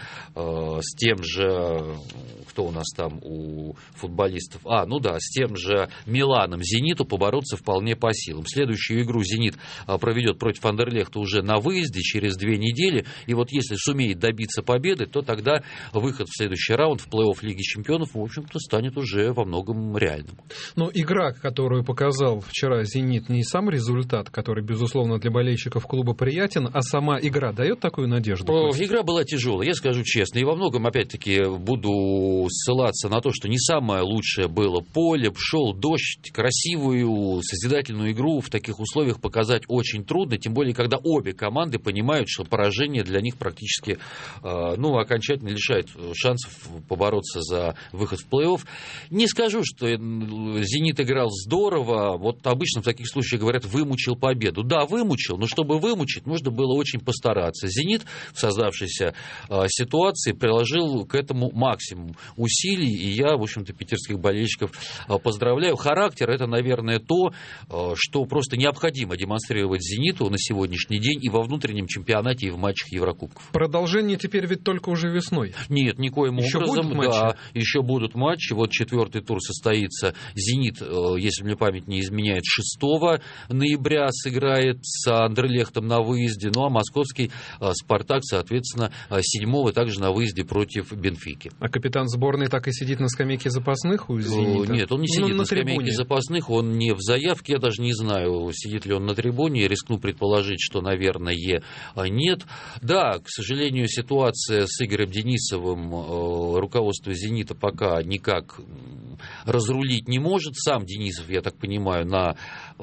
с тем же, кто у нас там у футболистов, а, ну да, с тем же «Миланом», «Зениту» побороться вполне по силам. Следующую игру «Зенит» проведет против Андерлехта уже на выезде через две недели. И вот если сумеет добиться победы, то тогда выход в следующий раунд в плей-офф Лиги Чемпионов, в общем-то, станет уже во многом реальным. Но игра, которую показал вчера «Зенит», не сам результат, который, безусловно, для болельщиков клуба приятен, а сама игра дает такую надежду? О, игра была тяжелая, я скажу честно. И во многом, опять-таки, буду ссылаться на то, что не самое лучшее было поле. Шел дождь, красивую, созидательную игру в таких условиях показать очень трудно, тем более, когда обе команды понимают, что поражение для них практически, ну, окончательно лишает шансов побороться за выход в плей-офф. Не скажу, что «Зенит» играл здорово, вот обычно в таких случаях говорят, вымучил победу. Да, вымучил, но чтобы вымучить, нужно было очень постараться. «Зенит» в создавшейся ситуации приложил к этому максимум усилий, и я, в общем-то, питерских болельщиков поздравляю. Характер — это, наверное, то, что просто необходимо демонстрировать «Зениту» на сегодняшний день и во внутреннем чемпионате, и в матчах Еврокубков. Продолжение теперь ведь только уже весной. Нет, никоим еще образом. Будут матчи? Да, еще будут матчи. Вот четвертый тур состоится. «Зенит», если мне память не изменяет, шестого ноября сыграет с Андерлехтом на выезде. Ну а московский «Спартак», соответственно, седьмого также на выезде против Бенфики. А капитан сборной так и сидит на скамейке запасных у «Зенита»? Нет, он не сидит ну, на, на скамейке запасных, он не в заявке. Я даже не знаю, сидит ли он на трибуне. Рискну предположить, что, наверное, нет. Да, к сожалению, ситуация с Игорем Денисовым руководство «Зенита» пока никак разрулить не может. Сам Денисов, я так понимаю, на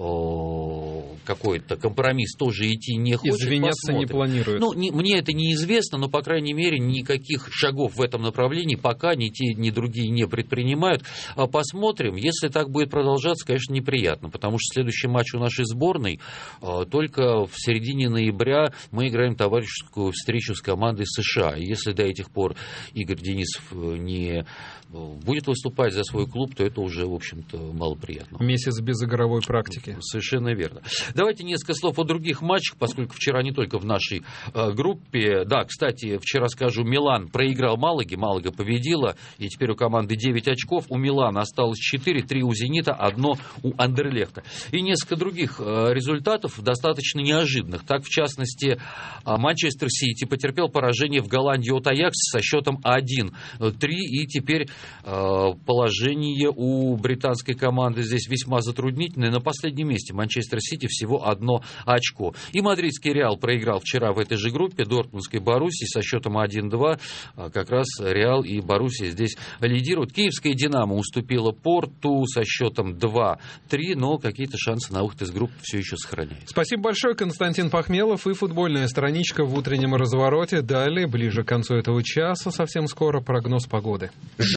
какой-то компромисс тоже идти не хочет. Извиняться Посмотрим. не планирует. Ну, не, мне это неизвестно, но, по крайней мере, никаких шагов в этом направлении пока ни те, ни другие не предпринимают. Посмотрим. Если так будет продолжаться, конечно, неприятно, потому что следующий матч у нашей сборной только в середине ноября мы играем товарищескую встречу с командой США. И если до этих пор Игорь Денисов не будет выступать за свой клуб, то это уже, в общем-то, малоприятно. Месяц без игровой практики. Совершенно верно. Давайте несколько слов о других матчах, поскольку вчера не только в нашей э, группе. Да, кстати, вчера скажу, Милан проиграл Малаге, Малага победила, и теперь у команды девять очков. У Милана осталось четыре, три у «Зенита», одно у Андерлехта. И несколько других э, результатов, достаточно неожиданных. Так, в частности, э, Манчестер Сити потерпел поражение в Голландии от Аякса со счетом один-три, и теперь э, положение положение у британской команды здесь весьма затруднительное. На последнем месте Манчестер Сити всего одно очко. И мадридский Реал проиграл вчера в этой же группе Дортмундской Боруссии со счетом один-два. Как раз Реал и Боруссия здесь лидируют. Киевская Динамо уступила Порту со счетом два-три, но какие-то шансы на выход из группы все еще сохраняются. Спасибо большое, Константин Пахмелов. И футбольная страничка в утреннем развороте. Далее, ближе к концу этого часа, совсем скоро прогноз погоды.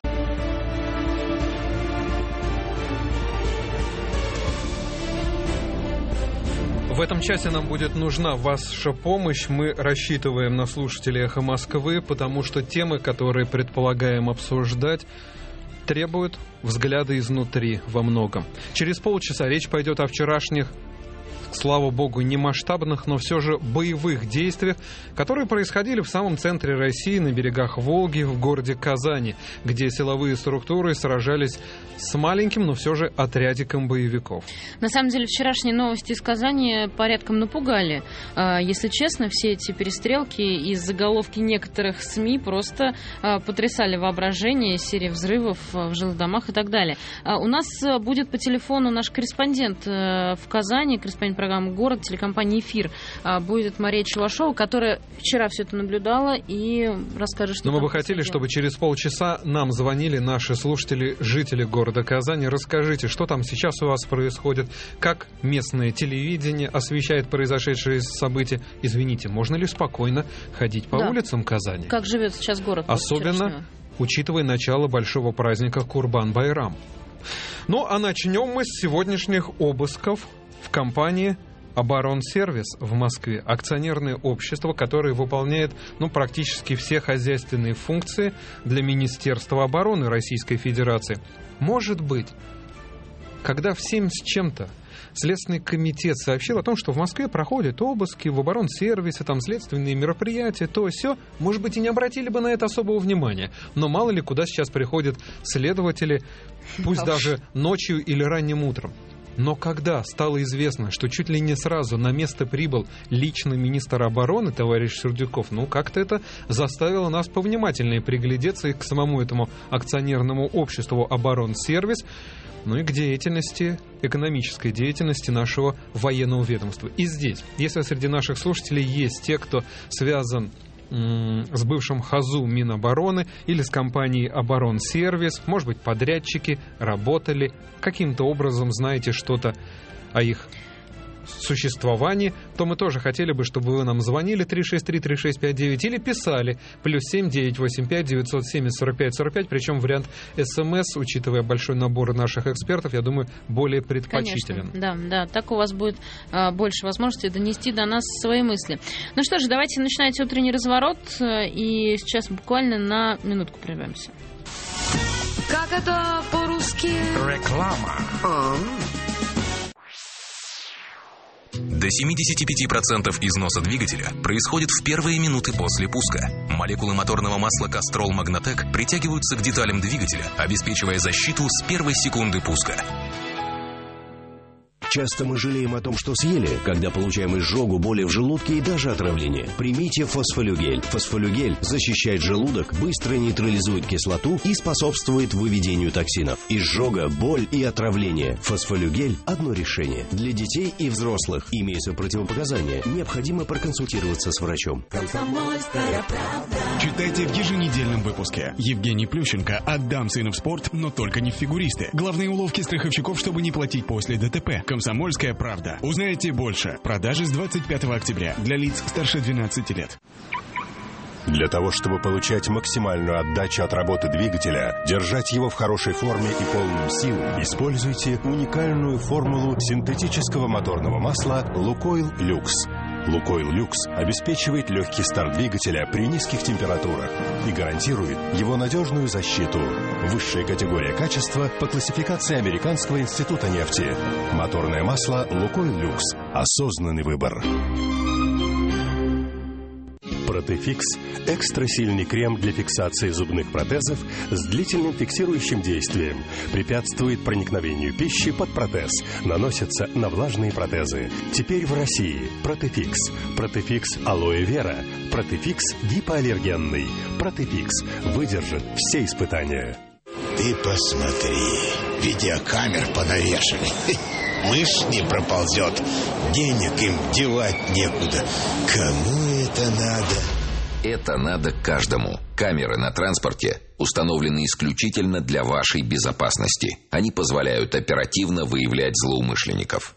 В этом часе нам будет нужна ваша помощь. Мы рассчитываем на слушателей «Эхо Москвы», потому что темы, которые предполагаем обсуждать, требуют взгляда изнутри во многом. Через полчаса речь пойдет о вчерашних, слава богу, не масштабных, но все же боевых действиях, которые происходили в самом центре России, на берегах Волги, в городе Казани, где силовые структуры сражались с маленьким, но все же отрядиком боевиков. На самом деле, вчерашние новости из Казани порядком напугали. Если честно, все эти перестрелки и заголовки некоторых СМИ просто потрясали воображение, серия взрывов в жилых домах и так далее. У нас будет по телефону наш корреспондент в Казани, корреспондент программы «Город», телекомпании «Эфир». Будет Мария Чувашова, которая вчера все это наблюдала и расскажет, что... Но мы бы хотели, чтобы через полчаса нам звонили наши слушатели, жители города Казани. Расскажите, что там сейчас у вас происходит, как местное телевидение освещает произошедшие события. Извините, можно ли спокойно ходить по да. улицам Казани? Как живет сейчас город? Особенно, учитывая начало большого праздника Курбан-Байрам. Ну, а начнем мы с сегодняшних обысков в компании «Оборонсервис» в Москве. Акционерное общество, которое выполняет ну, практически все хозяйственные функции для Министерства обороны Российской Федерации. Может быть, когда в семь с чем-то Следственный комитет сообщил о том, что в Москве проходят обыски, в оборонсервисе, там следственные мероприятия, то все, может быть, и не обратили бы на это особого внимания. Но мало ли, куда сейчас приходят следователи, пусть даже ночью или ранним утром. Но когда стало известно, что чуть ли не сразу на место прибыл лично министр обороны, товарищ Сердюков, ну, как-то это заставило нас повнимательнее приглядеться и к самому этому акционерному обществу «Оборонсервис», ну и к деятельности, экономической деятельности нашего военного ведомства. И здесь, если среди наших слушателей есть те, кто связан с бывшим ХАЗУ Минобороны или с компанией «Оборонсервис», может быть, подрядчики, работали, каким-то образом знаете что-то о их существовании, то мы тоже хотели бы, чтобы вы нам звонили три шесть три три шесть пять девять или писали плюс семь девятьсот восемьдесят пять девятьсот семьдесят сорок пять сорок пять, причем вариант СМС, учитывая большой набор наших экспертов, я думаю, более предпочтителен. Конечно, да, да, так у вас будет а, больше возможностей донести до нас свои мысли. Ну что ж, давайте начинать утренний разворот, и сейчас буквально на минутку прервемся. Как это по-русски? Реклама. А. До семьдесят пять процентов износа двигателя происходит в первые минуты после пуска. Молекулы моторного масла Castrol Magnatec притягиваются к деталям двигателя, обеспечивая защиту с первой секунды пуска. Часто мы жалеем о том, что съели, когда получаем изжогу, боли в желудке и даже отравление. Примите фосфолюгель. Фосфолюгель защищает желудок, быстро нейтрализует кислоту и способствует выведению токсинов. Изжога, боль и отравление. Фосфолюгель – одно решение. Для детей и взрослых. Имеются противопоказания. Необходимо проконсультироваться с врачом. Комсомольская правда. Читайте в еженедельном выпуске. Евгений Плющенко. Отдам сына в спорт, но только не в фигуристы. Главные уловки страховщиков, чтобы не платить после ДТП. «Комсомольская правда». Узнаете больше. Продажи с двадцать пятого октября. Для лиц старше двенадцати лет. Для того, чтобы получать максимальную отдачу от работы двигателя, держать его в хорошей форме и полным сил, используйте уникальную формулу синтетического моторного масла «Лукойл Люкс». «Лукойл Люкс» обеспечивает легкий старт двигателя при низких температурах и гарантирует его надежную защиту. Высшая категория качества по классификации Американского института нефти. Моторное масло «Лукойл Люкс». Осознанный выбор. Протефикс – экстрасильный крем для фиксации зубных протезов с длительным фиксирующим действием. Препятствует проникновению пищи под протез. Наносится на влажные протезы. Теперь в России Протефикс. Протефикс Алоэ Вера. Протефикс гипоаллергенный. Протефикс выдержит все испытания. Ты посмотри, видеокамер понавешали. Мышь не проползет, денег им девать некуда. Кому это надо? Это надо каждому. Камеры на транспорте установлены исключительно для вашей безопасности. Они позволяют оперативно выявлять злоумышленников.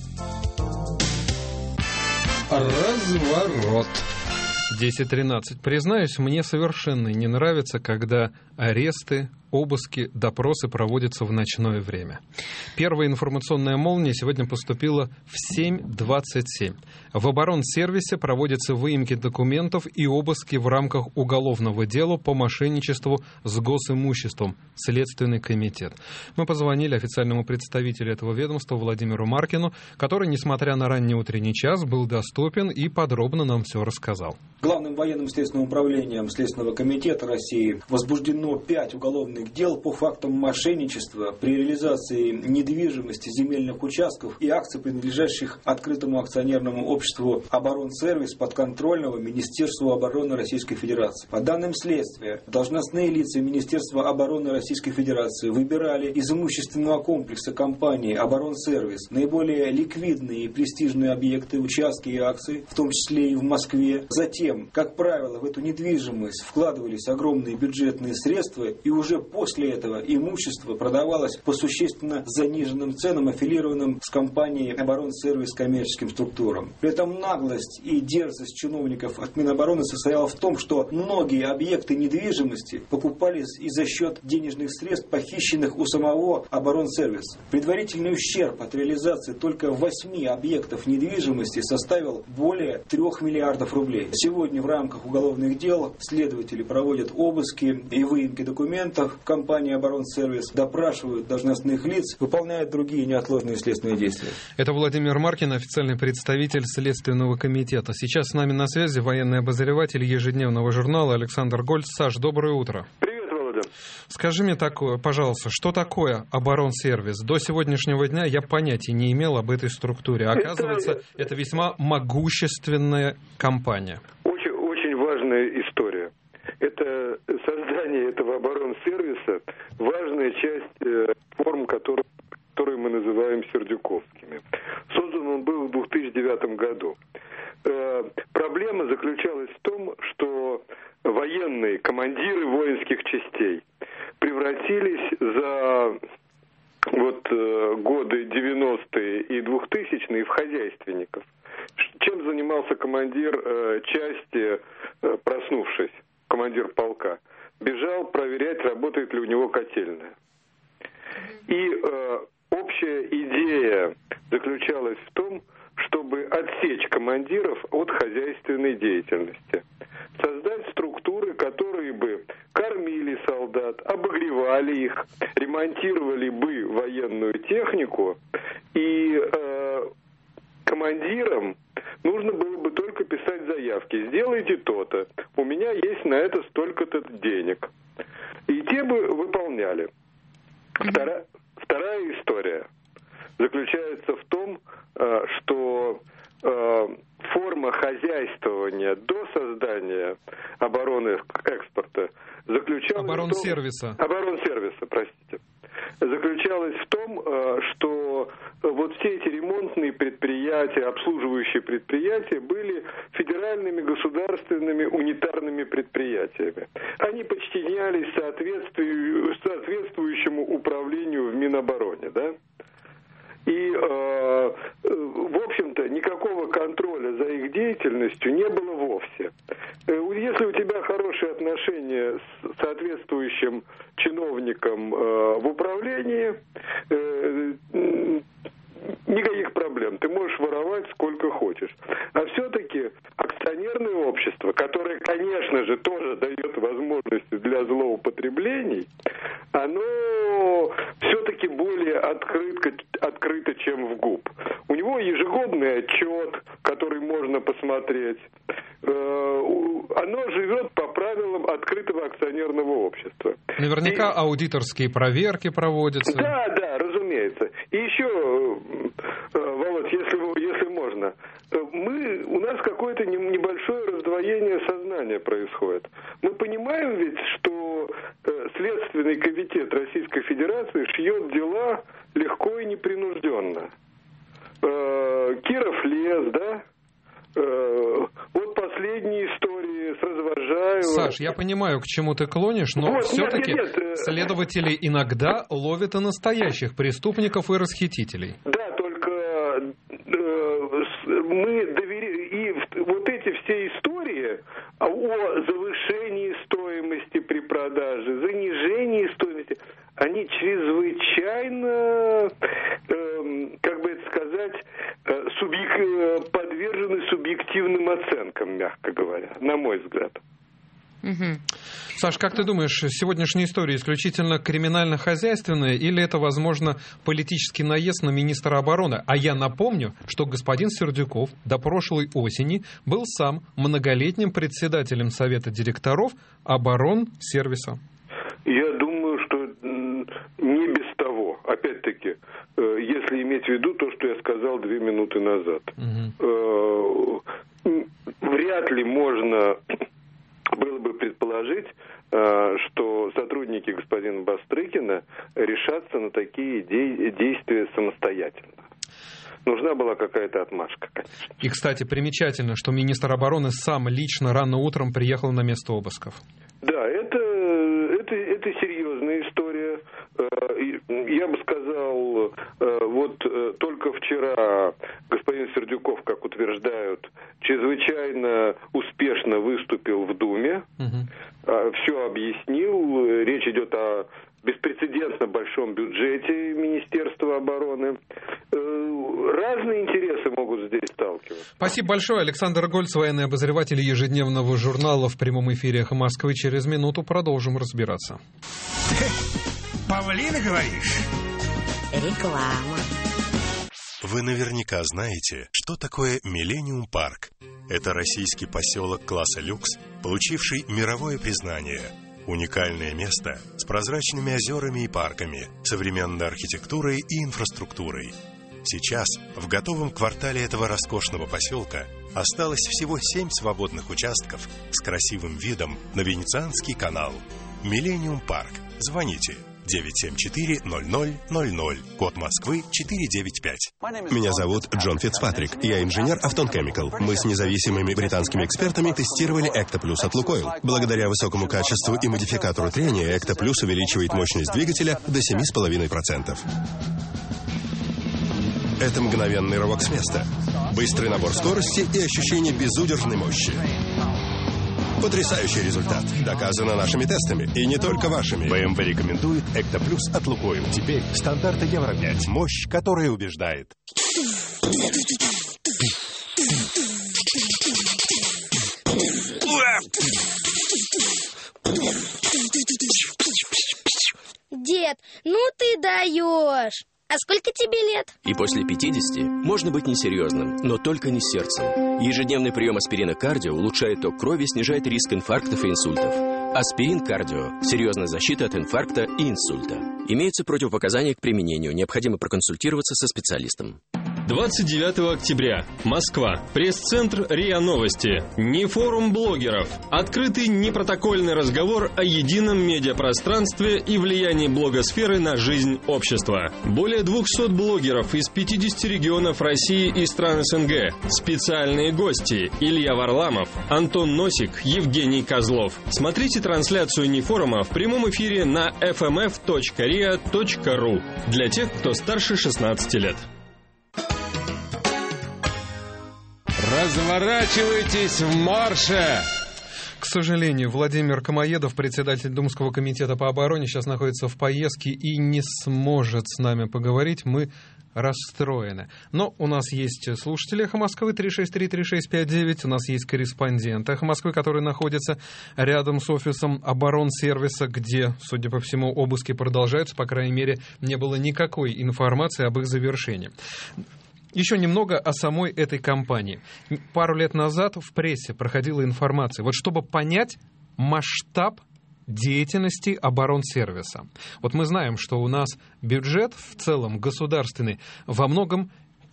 Разворот. десять тринадцать. Признаюсь, мне совершенно не нравится, когда аресты, обыски, допросы проводятся в ночное время. Первая информационная молния сегодня поступила в семь двадцать семь. В оборонсервисе проводятся выемки документов и обыски в рамках уголовного дела по мошенничеству с госимуществом. Следственный комитет. Мы позвонили официальному представителю этого ведомства Владимиру Маркину, который, несмотря на ранний утренний час, был доступен и подробно нам все рассказал. Главным военным следственным управлением Следственного комитета России возбуждено пять уголовных дел по фактам мошенничества при реализации недвижимости, земельных участков и акций, принадлежащих открытому акционерному обществу «Оборонсервис» подконтрольного Министерству обороны Российской Федерации. По данным следствия, должностные лица Министерства обороны Российской Федерации выбирали из имущественного комплекса компании «Оборонсервис» наиболее ликвидные и престижные объекты, участки и акции, в том числе и в Москве. Затем, как правило, в эту недвижимость вкладывались огромные бюджетные средства, и уже после этого имущество продавалось по существенно заниженным ценам, аффилированным с компанией «Оборонсервис» коммерческим структурам. При этом наглость и дерзость чиновников от Минобороны состояла в том, что многие объекты недвижимости покупались и за счет денежных средств, похищенных у самого «Оборонсервиса». Предварительный ущерб от реализации только восьми объектов недвижимости составил более трех миллиардов рублей. Сегодня в рамках уголовных дел следователи проводят обыски и выемки документов в компании «Оборонсервис», допрашивают должностных лиц, выполняют другие неотложные следственные действия. Это Владимир Маркин, официальный представитель Следственного комитета. Сейчас с нами на связи военный обозреватель ежедневного журнала Александр Гольц. Саш, доброе утро. Привет, Володя. Скажи мне такое, пожалуйста, что такое «Оборонсервис»? До сегодняшнего дня я понятия не имел об этой структуре. Оказывается, это, это весьма могущественная компания. Очень, очень важная история. Это создание этого оборонсервиса важная часть э, форм, которые, которые мы называем сердюковскими. Создан он был в две тысячи девятом году. Э, проблема заключалась в том, что военные командиры воинских частей превратились за вот, э, годы девяностые и двухтысячные в хозяйственников. Чем занимался командир э, части, э, проснувшись? Командир полка, бежал проверять, работает ли у него котельная. И э, общая идея заключалась в том, чтобы отсечь командиров от хозяйственной деятельности. Создать структуры, которые бы кормили солдат, обогревали их, ремонтировали бы военную технику, и э, командирам нужно было бы только писать заявки. Сделайте то-то. У меня есть на это столько-то денег. И те бы выполняли. Вторая, вторая история заключается в том, что форма хозяйствования до создания обороны экспорта заключалась... Оборонсервиса. В том, оборонсервиса, простите. Заключалась в том, что вот все эти ремонтные предприятия, обслуживающие предприятия были федеральными, государственными, унитарными предприятиями. Они подчинялись соответствующему управлению в Минобороне, да? И, э, в общем-то, никакого контроля за их деятельностью не было вовсе. Если у тебя хорошие отношения с соответствующим чиновником э, в управлении, э, никаких проблем. Ты можешь воровать сколько хочешь. А все-таки акционерное общество, которое, конечно же, тоже дает возможности для злоупотреблений, оно все-таки более открыто, открыто, чем в ГУП. У него ежегодный отчет, который можно посмотреть. Оно живет по правилам открытого акционерного общества. Наверняка И... аудиторские проверки проводятся. Да, да, разумеется. И еще, Володь, если, если можно, мы, у нас какое-то небольшое раздвоение раздвоение сознания происходит. Мы понимаем ведь, что э, Следственный комитет Российской Федерации шьет дела легко и непринужденно. Э, Киров лес, да? Э, вот последние истории с Развожаевым. Саш, я понимаю, к чему ты клонишь, но вот, все-таки нет, нет, нет. следователи иногда ловят и настоящих преступников и расхитителей. Да, только э, мы доверяем, и вот эти все истории о завышении стоимости при продаже, занижении стоимости, они чрезвычайно, э, как бы это сказать, э, субъек... подвержены субъективным оценкам, мягко говоря, на мой взгляд. Угу. Саш, как ты думаешь, сегодняшняя история исключительно криминально-хозяйственная или это, возможно, политический наезд на министра обороны? А я напомню, что господин Сердюков до прошлой осени был сам многолетним председателем Совета директоров оборонсервиса. Я думаю, что не без того. Опять-таки, если иметь в виду то, что я сказал две минуты назад. Угу. Вряд ли можно было бы предположить, что сотрудники господина Бастрыкина решатся на такие действия самостоятельно. Нужна была какая-то отмашка, конечно. И, кстати, примечательно, что министр обороны сам лично рано утром приехал на место обысков. Да, это, это, это серьезная история. Я бы сказал, вот только вчера господин Сердюков, как утверждают, чрезвычайно успешно выступил в Думе, угу. все объяснил. Речь идет о беспрецедентно большом бюджете Министерства обороны. Разные интересы могут здесь сталкиваться. Спасибо большое. Александр Гольц, военный обозреватель ежедневного журнала в прямом эфире «Эхо Москвы». Через минуту продолжим разбираться. Павлина, говоришь? Реклама. Вы наверняка знаете, что такое Millennium Park. Это российский поселок класса люкс, получивший мировое признание. Уникальное место с прозрачными озерами и парками, современной архитектурой и инфраструктурой. Сейчас в готовом квартале этого роскошного поселка осталось всего семь свободных участков с красивым видом на Венецианский канал. Millennium Park. Звоните девять семь четыре ноль ноль ноль ноль, код Москвы четыре девять пять. Меня зовут Джон Фицпатрик. Я инженер Afton Chemical. Мы с независимыми британскими экспертами тестировали Экта Плюс от Лукойл. Благодаря высокому качеству и модификатору трения Экта Плюс увеличивает мощность двигателя до семь целых пять десятых процента. Это мгновенный рывок с места, быстрый набор скорости и ощущение безудержной мощи. Потрясающий результат. Доказано нашими тестами. И не только вашими. бэ эм вэ рекомендует Экта Плюс от Лукойл. Теперь стандарты Евро пять. Мощь, которая убеждает. Дед, ну ты даешь. А сколько тебе лет? И после пятидесяти можно быть несерьезным, но только не с сердцем. Ежедневный прием аспирина кардио улучшает ток крови, снижает риск инфарктов и инсультов. Аспирин кардио – серьезная защита от инфаркта и инсульта. Имеются противопоказания к применению. Необходимо проконсультироваться со специалистом. двадцать девятого октября. Москва. Пресс-центр РИА Новости. Не форум блогеров. Открытый непротокольный разговор о едином медиапространстве и влиянии блогосферы на жизнь общества. Более двухсот блогеров из пятидесяти регионов России и стран эс эн гэ. Специальные гости. Илья Варламов, Антон Носик, Евгений Козлов. Смотрите трансляцию Нефорума в прямом эфире на эф эм эф точка риа точка ру для тех, кто старше шестнадцати лет. Разворачивайтесь в марше! К сожалению, Владимир Камоедов, председатель Думского комитета по обороне, сейчас находится в поездке и не сможет с нами поговорить. Мы расстроены. Но у нас есть слушатели «Эхо Москвы» три шесть три три шесть пять девять. У нас есть корреспондент «Эхо Москвы», который находится рядом с офисом оборонсервиса, где, судя по всему, обыски продолжаются. По крайней мере, не было никакой информации об их завершении. Еще немного о самой этой компании. Пару лет назад в прессе проходила информация. Вот чтобы понять масштаб деятельности оборонсервиса. Вот мы знаем, что у нас бюджет в целом государственный во многом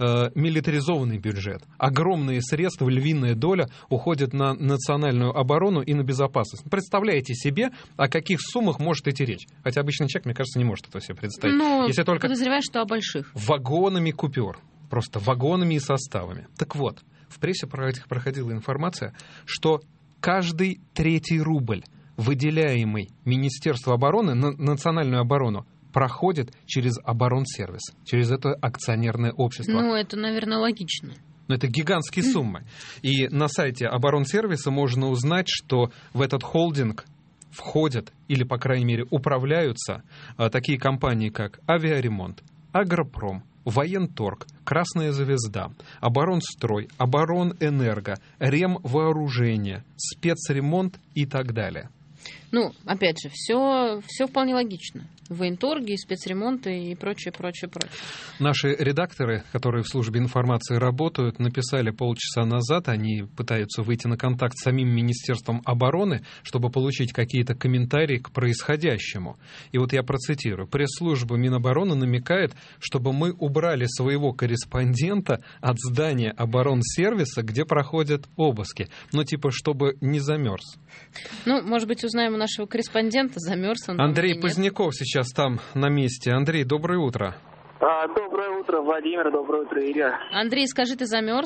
э, милитаризованный бюджет. Огромные средства, львиная доля уходит на национальную оборону и на безопасность. Представляете себе, о каких суммах может идти речь? Хотя обычный человек, мне кажется, не может этого себе представить. Ну, если только подозреваю, что о больших. Вагонами купюр. Просто вагонами и составами. Так вот, в прессе проходила информация, что каждый третий рубль, выделяемый Министерству обороны на национальную оборону, проходит через оборонсервис, через это акционерное общество. Ну, это, наверное, логично. Но это гигантские суммы. И на сайте оборонсервиса можно узнать, что в этот холдинг входят, или, по крайней мере, управляются а, такие компании, как Авиаремонт, Агропром, Военторг, Красная Звезда, Оборонстрой, Оборонэнерго, Ремвооружение, Спецремонт и так далее. Ну, опять же, все, все вполне логично. Военторги, спецремонты и прочее, прочее, прочее. Наши редакторы, которые в службе информации работают, написали полчаса назад, они пытаются выйти на контакт с самим Министерством обороны, чтобы получить какие-то комментарии к происходящему. И вот я процитирую. Пресс-служба Минобороны намекает, чтобы мы убрали своего корреспондента от здания оборонсервиса, где проходят обыски. Ну, типа, чтобы не замерз. Ну, может быть, узнаем у нашего корреспондента, замерз он. Андрей Поздняков сейчас там на месте. Андрей, доброе утро. А, доброе утро, Владимир, доброе утро, Илья. Андрей, скажи, ты замерз?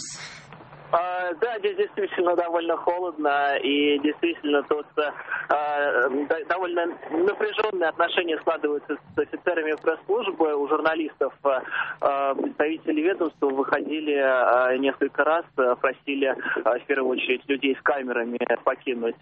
А, да, здесь действительно довольно холодно, и действительно тут а, довольно напряженные отношения складываются с офицерами пресс-службы. У журналистов а, представители ведомства выходили а, несколько раз, а, просили а, в первую очередь людей с камерами покинуть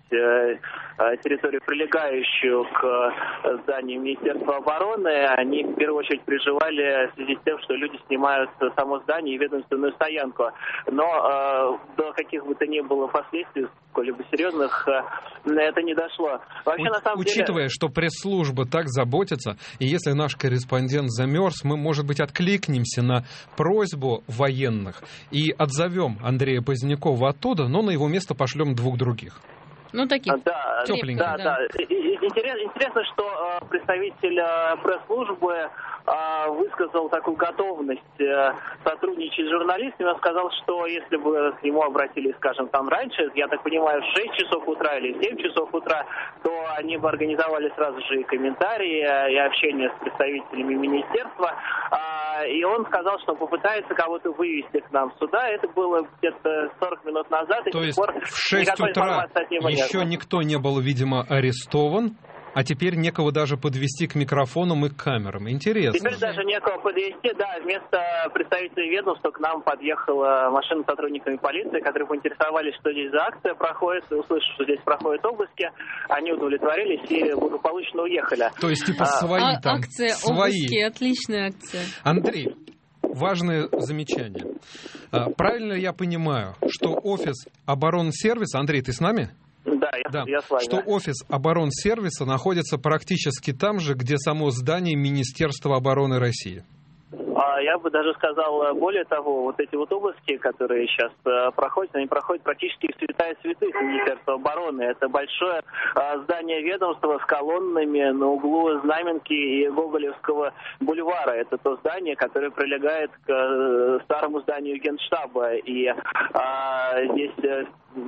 а, территорию, прилегающую к зданию Министерства обороны. Они в первую очередь переживали в связи с тем, что люди снимают само здание и ведомственную стоянку. Но а, до каких бы то ни было последствий, сколь-либо серьезных, это не дошло. Вообще, У, на самом учитывая, деле... что пресс-служба так заботится, и если наш корреспондент замерз, мы, может быть, откликнемся на просьбу военных и отзовем Андрея Позднякова оттуда, но на его место пошлем двух других. Ну, таких да, тепленьких, да, да. да. Интересно, интересно, что э, представитель э, пресс-службы э, высказал такую готовность э, сотрудничать с журналистами. Он сказал, что если бы к нему обратились, скажем, там раньше, я так понимаю, в шесть часов утра или в семь часов утра, то они бы организовали сразу же и комментарии, и общение с представителями министерства. Э, и он сказал, что попытается кого-то вывести к нам сюда. Это было где-то сорок минут назад, и то с есть тех пор в шесть утра еще никто не был, видимо, арестован, а теперь некого даже подвести к микрофонам и к камерам. Интересно. Теперь даже некого подвести, да. Вместо представителей ведомства к нам подъехала машина с сотрудниками полиции, которые поинтересовались, что здесь за акция проходит, и услышав, что здесь проходят обыски, они удовлетворились и благополучно уехали. То есть типа свои а, там. Акция, свои. обыски, отличная акция. Андрей, важное замечание. Правильно я понимаю, что офис оборонсервиса... Андрей, ты с нами? Да, я, да. я с вами. Что офис оборонсервиса находится практически там же, где само здание Министерства обороны России. А я бы даже сказал, более того, вот эти вот обыски, которые сейчас э, проходят, они проходят практически в святая святых Министерства обороны. Это большое э, здание ведомства с колоннами на углу Знаменки и Гоголевского бульвара. Это то здание, которое прилегает к э, старому зданию Генштаба. И э, здесь... Э,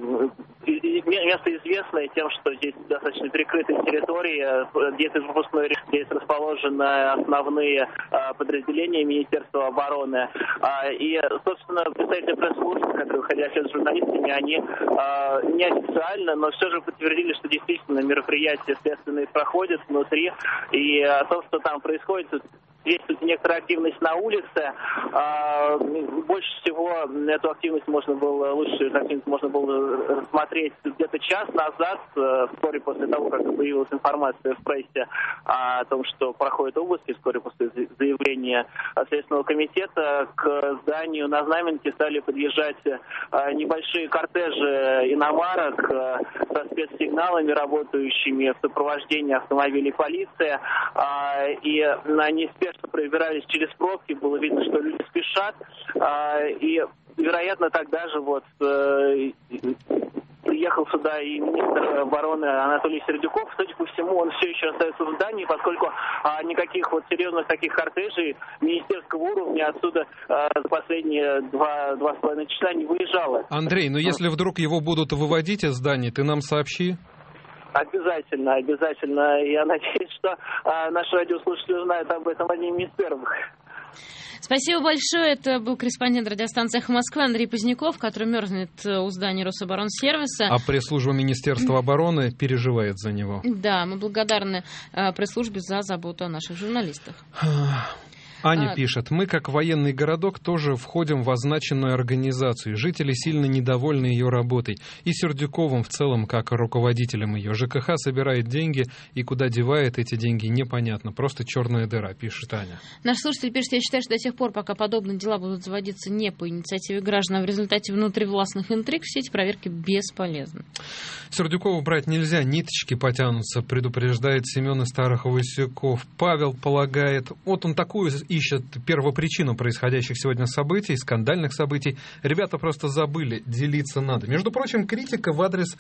место известное тем, что здесь достаточно перекрытая территория, здесь выпускной ряд, здесь расположены основные а, подразделения Министерства обороны. А, и, собственно, представители пресс-службы, которые выходили с журналистами, они а, неофициально, но все же подтвердили, что действительно мероприятия следственные проходят внутри. И о том, что там происходит, есть тут некоторая активность на улице. А, больше всего эту активность можно было, лучше эту активность можно было рассмотреть где-то час назад, вскоре после того, как появилась информация в прессе о том, что проходят обыски, вскоре после заявления Следственного комитета, к зданию на Знаменке стали подъезжать небольшие кортежи иномарок со спецсигналами, работающими в сопровождении автомобилей полиции. И они спешно пробирались через пробки, было видно, что люди спешат. И, вероятно, тогда же вот... приехал сюда и министр обороны Анатолий Сердюков. Судя по всему, он все еще остается в здании, поскольку а, никаких вот серьезных таких кортежей министерского уровня отсюда а, за последние два, два с половиной часа не выезжало. Андрей, ну если вдруг его будут выводить из здания, ты нам сообщи. Обязательно, обязательно. Я надеюсь, что а, наши радиослушатели узнают об этом одними из первых. Спасибо большое. Это был корреспондент радиостанции «Эхо Москвы» Андрей Поздняков, который мерзнет у здания Рособоронсервиса. А пресс-служба Министерства обороны переживает за него. Да, мы благодарны пресс-службе за заботу о наших журналистах. Аня а... пишет, мы, как военный городок, тоже входим в означенную организацию. Жители сильно недовольны ее работой. И Сердюковым в целом, как руководителем ее. ЖКХ собирает деньги, и куда девает эти деньги, непонятно. Просто черная дыра, пишет Аня. Наш слушатель пишет, я считаю, что до тех пор, пока подобные дела будут заводиться не по инициативе граждан, а в результате внутривластных интриг, все эти проверки бесполезны. Сердюкову брать нельзя, ниточки потянутся, предупреждает Семен из Старых-Васюков. Павел полагает, вот он такую ищет первопричину происходящих сегодня событий, скандальных событий. Ребята просто забыли, делиться надо. Между прочим, критика в адрес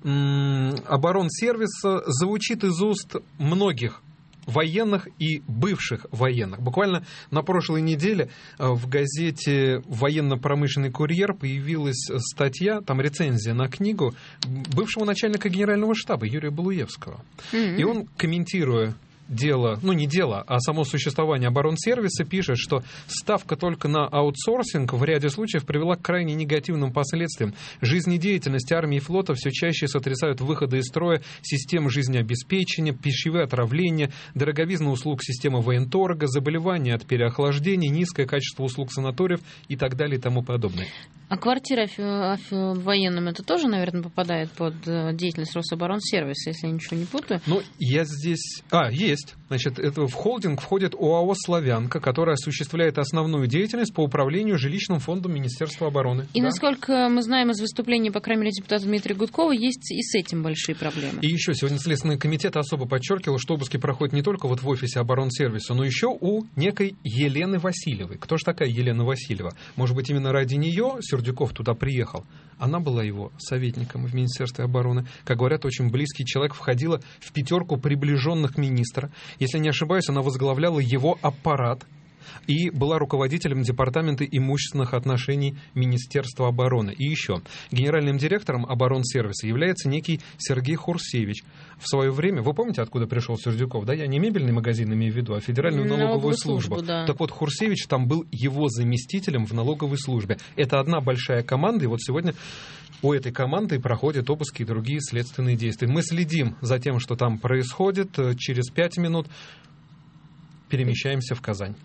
м- оборонсервиса звучит из уст многих военных и бывших военных. Буквально на прошлой неделе в газете «Военно-промышленный курьер» появилась статья, там рецензия на книгу бывшего начальника генерального штаба Юрия Балуевского. Mm-hmm. И он, комментируя дело, ну не дело, а само существование оборонсервиса, пишет, что ставка только на аутсорсинг в ряде случаев привела к крайне негативным последствиям. Жизнедеятельность армии и флота все чаще сотрясают выходы из строя систем жизнеобеспечения, пищевые отравления, дороговизна услуг системы военторга, заболевания от переохлаждения, низкое качество услуг санаториев и так далее и тому подобное. А квартира военным это тоже, наверное, попадает под деятельность Рособоронсервиса, если я ничего не путаю? Ну, я здесь... А, есть. Значит, это в холдинг входит ОАО «Славянка», которая осуществляет основную деятельность по управлению жилищным фондом Министерства обороны. И, да? Насколько мы знаем из выступления, по крайней мере, депутата Дмитрия Гудкова, есть и с этим большие проблемы. И еще сегодня Следственный комитет особо подчеркивал, что обыски проходят не только вот в офисе оборонсервиса, но еще у некой Елены Васильевой. Кто же такая Елена Васильева? Может быть, именно ради нее Сердюков туда приехал? Она была его советником в Министерстве обороны. Как говорят, очень близкий человек, входила в пятерку приближенных министра. Если не ошибаюсь, она возглавляла его аппарат и была руководителем Департамента имущественных отношений Министерства обороны. И еще, генеральным директором оборонсервиса является некий Сергей Хурсевич. В свое время, вы помните, откуда пришел Сердюков? Да, я не мебельный магазин имею в виду, а Федеральную налоговую, налоговую службу. службу да. Так вот, Хурсевич там был его заместителем в налоговой службе. Это одна большая команда, и вот сегодня у этой команды проходят обыски и другие следственные действия. Мы следим за тем, что там происходит. Через пять минут перемещаемся в Казань.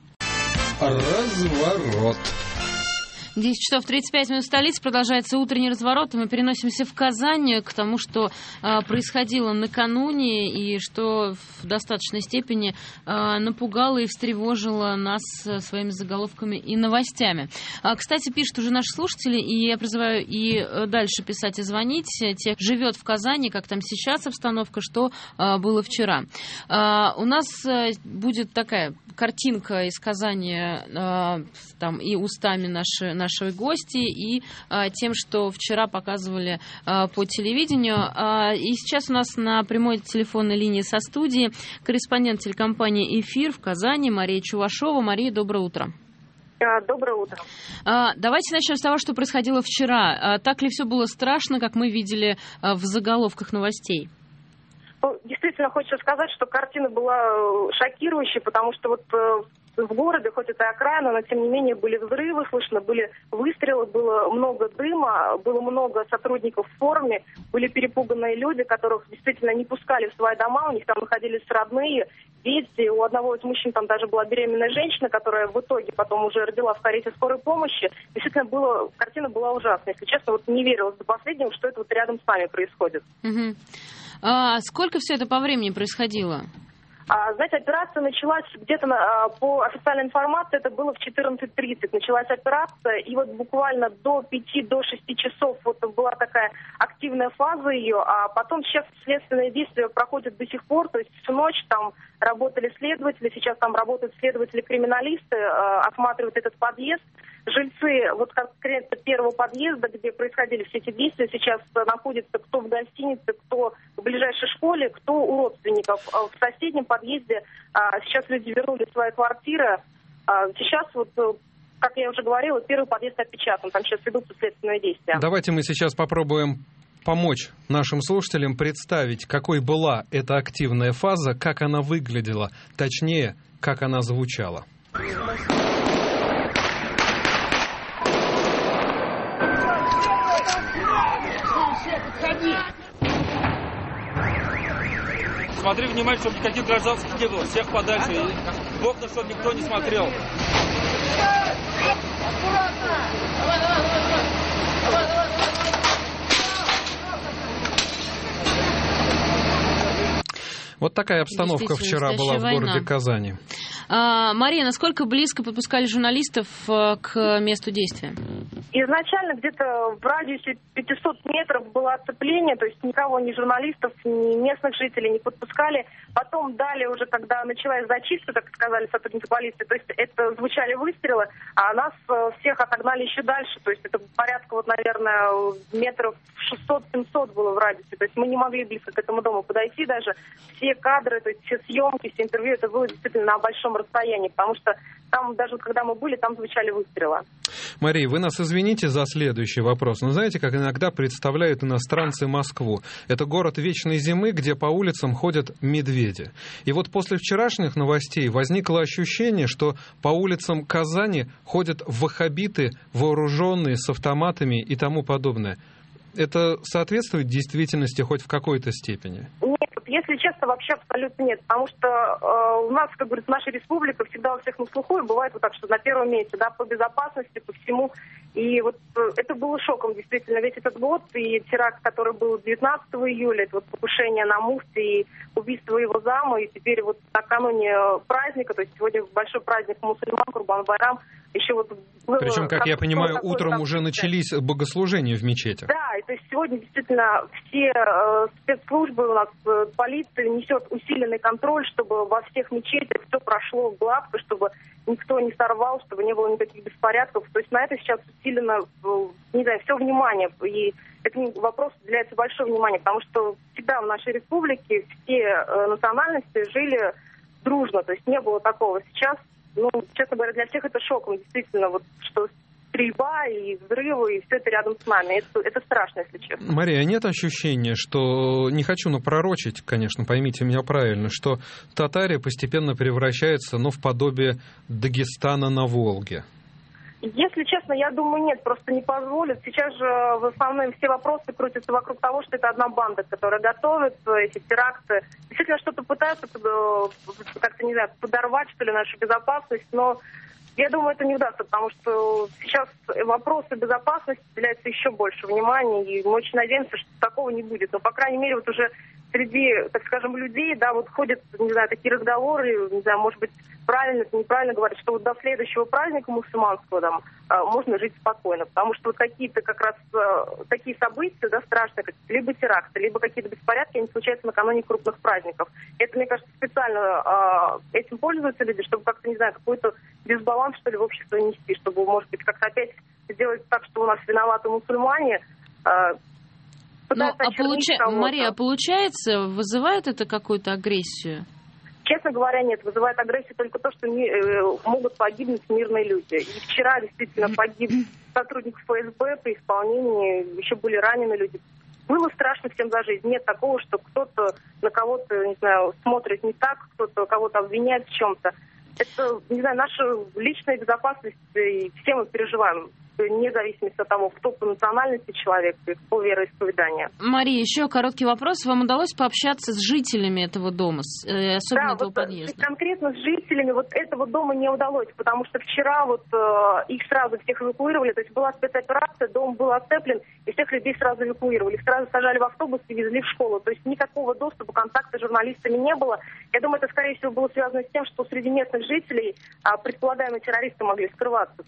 Разворот. десять часов тридцать пять минут в столице. Продолжается утренний разворот. И мы переносимся в Казань к тому, что э, происходило накануне и что в достаточной степени э, напугало и встревожило нас своими заголовками и новостями. А, кстати, пишут уже наши слушатели, и я призываю и дальше писать и звонить. Тех, кто живет в Казани, как там сейчас обстановка, что э, было вчера. Э, у нас э, будет такая картинка из Казани э, там, и устами наши, наши гости, и э, тем, что вчера показывали э, по телевидению. Э, и сейчас у нас на прямой телефонной линии со студии корреспондент телекомпании «Эфир» в Казани Мария Чувашова. Мария, доброе утро. Доброе утро. А, давайте начнем с того, что происходило вчера. А, так ли все было страшно, как мы видели а, в заголовках новостей? Ну, действительно, хочется сказать, что картина была шокирующей, потому что вот э, в городе, хоть это и окраина, но тем не менее были взрывы, слышно были выстрелы, было много дыма, было много сотрудников в форме, были перепуганные люди, которых действительно не пускали в свои дома, у них там находились родные, дети, у одного из мужчин там даже была беременная женщина, которая в итоге потом уже родила в карете скорой помощи. Действительно, было, картина была ужасная. Если честно, вот не верилось до последнего, что это вот рядом с нами происходит. Угу. А сколько все это по времени происходило? А, знаете, операция началась где-то на, по официальной информации, это было в четырнадцать тридцать. Началась операция, и вот буквально до пяти, до шести часов вот была такая активная фаза ее, а потом сейчас следственные действия проходят до сих пор, то есть всю ночь там работали следователи, сейчас там работают следователи-криминалисты, осматривают этот подъезд. Жильцы вот конкретно первого подъезда, где происходили все эти действия, сейчас находятся кто в гостинице, кто в ближайшей школе, кто у родственников. В соседнем подъезде сейчас люди вернули свои квартиры. Сейчас вот, как я уже говорила, первый подъезд опечатан, там сейчас идут следственные действия. Давайте мы сейчас попробуем помочь нашим слушателям представить, какой была эта активная фаза, как она выглядела, точнее, как она звучала. Смотри внимательно, чтобы никаких гражданских не было. Всех подальше. В окна, чтобы никто не смотрел. Вот такая обстановка вчера была в городе война. Казани. А, Мария, насколько близко подпускали журналистов к месту действия? Изначально где-то в радиусе пятьсот метров было оцепление, то есть никого, ни журналистов, ни местных жителей не подпускали. Потом далее уже, когда началась зачистка, как сказали сотрудники полиции, то есть это звучали выстрелы, а нас всех отогнали еще дальше. То есть это порядка, вот, наверное, метров шестьсот-семьсот было в радиусе. То есть мы не могли близко к этому дому подойти даже. Все кадры, то есть все съемки, все интервью, это было действительно на большом расстоянии, потому что там, даже когда мы были, там звучали выстрелы. Мария, вы нас извините за следующий вопрос. Но знаете, как иногда представляют иностранцы Москву? Это город вечной зимы, где по улицам ходят медведи. И вот после вчерашних новостей возникло ощущение, что по улицам Казани ходят ваххабиты, вооруженные, с автоматами и тому подобное. Это соответствует действительности хоть в какой-то степени? Нет, если честно, вообще абсолютно нет. Потому что э, у нас, как говорится, наша республика всегда у всех на слуху, и бывает вот так, что на первом месте, да, по безопасности, по всему. И вот э, это было шоком, действительно, весь этот год. И теракт, который был девятнадцатого июля, это вот покушение на муфти и убийство его зама. И теперь вот накануне праздника, то есть сегодня большой праздник мусульман, Курбан-Байрам, еще вот было... Причем, как я понимаю, утром уже начались богослужения в мечетях. Да, и то есть сегодня действительно все э, спецслужбы у нас, э, полиция несет усиленный контроль, чтобы во всех мечетях все прошло гладко, чтобы никто не сорвал, чтобы не было никаких беспорядков. То есть на это сейчас усилено, э, не знаю, все внимание. И этот вопрос уделяется большое внимание, потому что всегда в нашей республике все э, национальности жили дружно, то есть не было такого. Сейчас, ну, честно говоря, для всех это шоком, действительно, вот что стрельба и взрывы, и все это рядом с нами. Это, это страшно, если честно. Мария, нет ощущения, что, не хочу напророчить, конечно, поймите меня правильно, что Татария постепенно превращается, ну, в подобие Дагестана на Волге? Если честно, я думаю, нет, просто не позволят. Сейчас же в основном все вопросы крутятся вокруг того, что это одна банда, которая готовит эти теракты. Действительно, что-то пытаются как-то, не знаю, подорвать, что ли, нашу безопасность, но я думаю, это не удастся, потому что сейчас вопросы безопасности уделяются еще больше внимания, и мы очень надеемся, что такого не будет. Но, по крайней мере, вот уже среди, так скажем, людей, да, вот ходят, не знаю, такие разговоры, не знаю, может быть, правильно, неправильно говорят, что вот до следующего праздника мусульманского там можно жить спокойно, потому что вот какие-то как раз такие события, да, страшные, как либо теракты, либо какие-то беспорядки, они случаются накануне крупных праздников. Это, мне кажется, специально этим пользуются люди, чтобы как-то, не знаю, какой-то дисбаланс, что ли, в обществе нести, чтобы, может быть, как-то опять сделать так, что у нас виноваты мусульмане. Ну, а получа... Мария, а получается, вызывает это какую-то агрессию? Честно говоря, нет. Вызывает агрессию только то, что не, э, могут погибнуть мирные люди. И вчера действительно погиб сотрудник эф эс бэ при исполнении, еще были ранены люди. Было страшно всем за жизнь. Нет такого, что кто-то на кого-то, не знаю, смотрит не так, кто-то кого-то обвиняет в чем-то. Это, не знаю, наша личная безопасность, и все мы переживаем, вне зависимости от того, кто по национальности человек и по вероисповеданию. Мария, еще короткий вопрос. Вам удалось пообщаться с жителями этого дома, особенно да, этого вот подъезда? Конкретно с жителями вот этого дома не удалось, потому что вчера вот э, их сразу всех эвакуировали, то есть была спецоперация, дом был оцеплен, и всех людей сразу эвакуировали. Их сразу сажали в автобус и везли в школу. То есть никакого доступа, контакта с журналистами не было. Я думаю, это, скорее всего, было связано с тем, что среди местных жителей а, предполагаемые террористы могли скрываться. То есть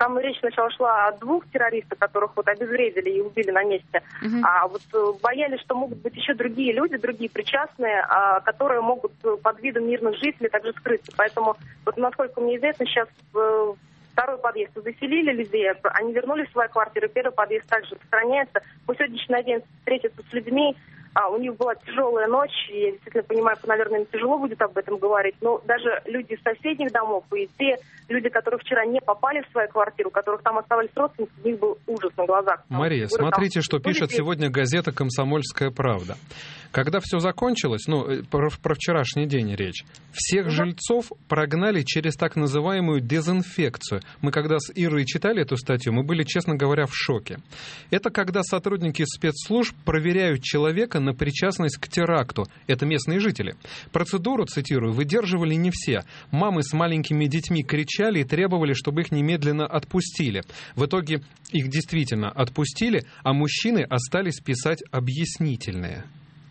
там речь сначала шла о двух террористах, которых вот обезвредили и убили на месте. Uh-huh. А вот боялись, что могут быть еще другие люди, другие причастные, а, которые могут под видом мирных жителей также скрыться. Поэтому, вот насколько мне известно, сейчас э, второй подъезд заселили людей, они вернулись в свои квартиры, первый подъезд также сохраняется. По сегодняшний день встретиться с людьми. А, у них была тяжелая ночь, и я действительно понимаю, что, наверное, им тяжело будет об этом говорить, но даже люди из соседних домов и те люди, которые вчера не попали в свою квартиру, у которых там оставались родственники, у них был ужас на глазах. Мария, там, смотрите, там, что пишет люди... сегодня газета «Комсомольская правда». Когда все закончилось, ну, про, про вчерашний день речь, всех угу. жильцов прогнали через так называемую дезинфекцию. Мы когда с Ирой читали эту статью, мы были, честно говоря, в шоке. Это когда сотрудники спецслужб проверяют человека на причастность к теракту. Это местные жители. Процедуру, цитирую, выдерживали не все. Мамы с маленькими детьми кричали и требовали, чтобы их немедленно отпустили. В итоге их действительно отпустили, а мужчины остались писать объяснительные.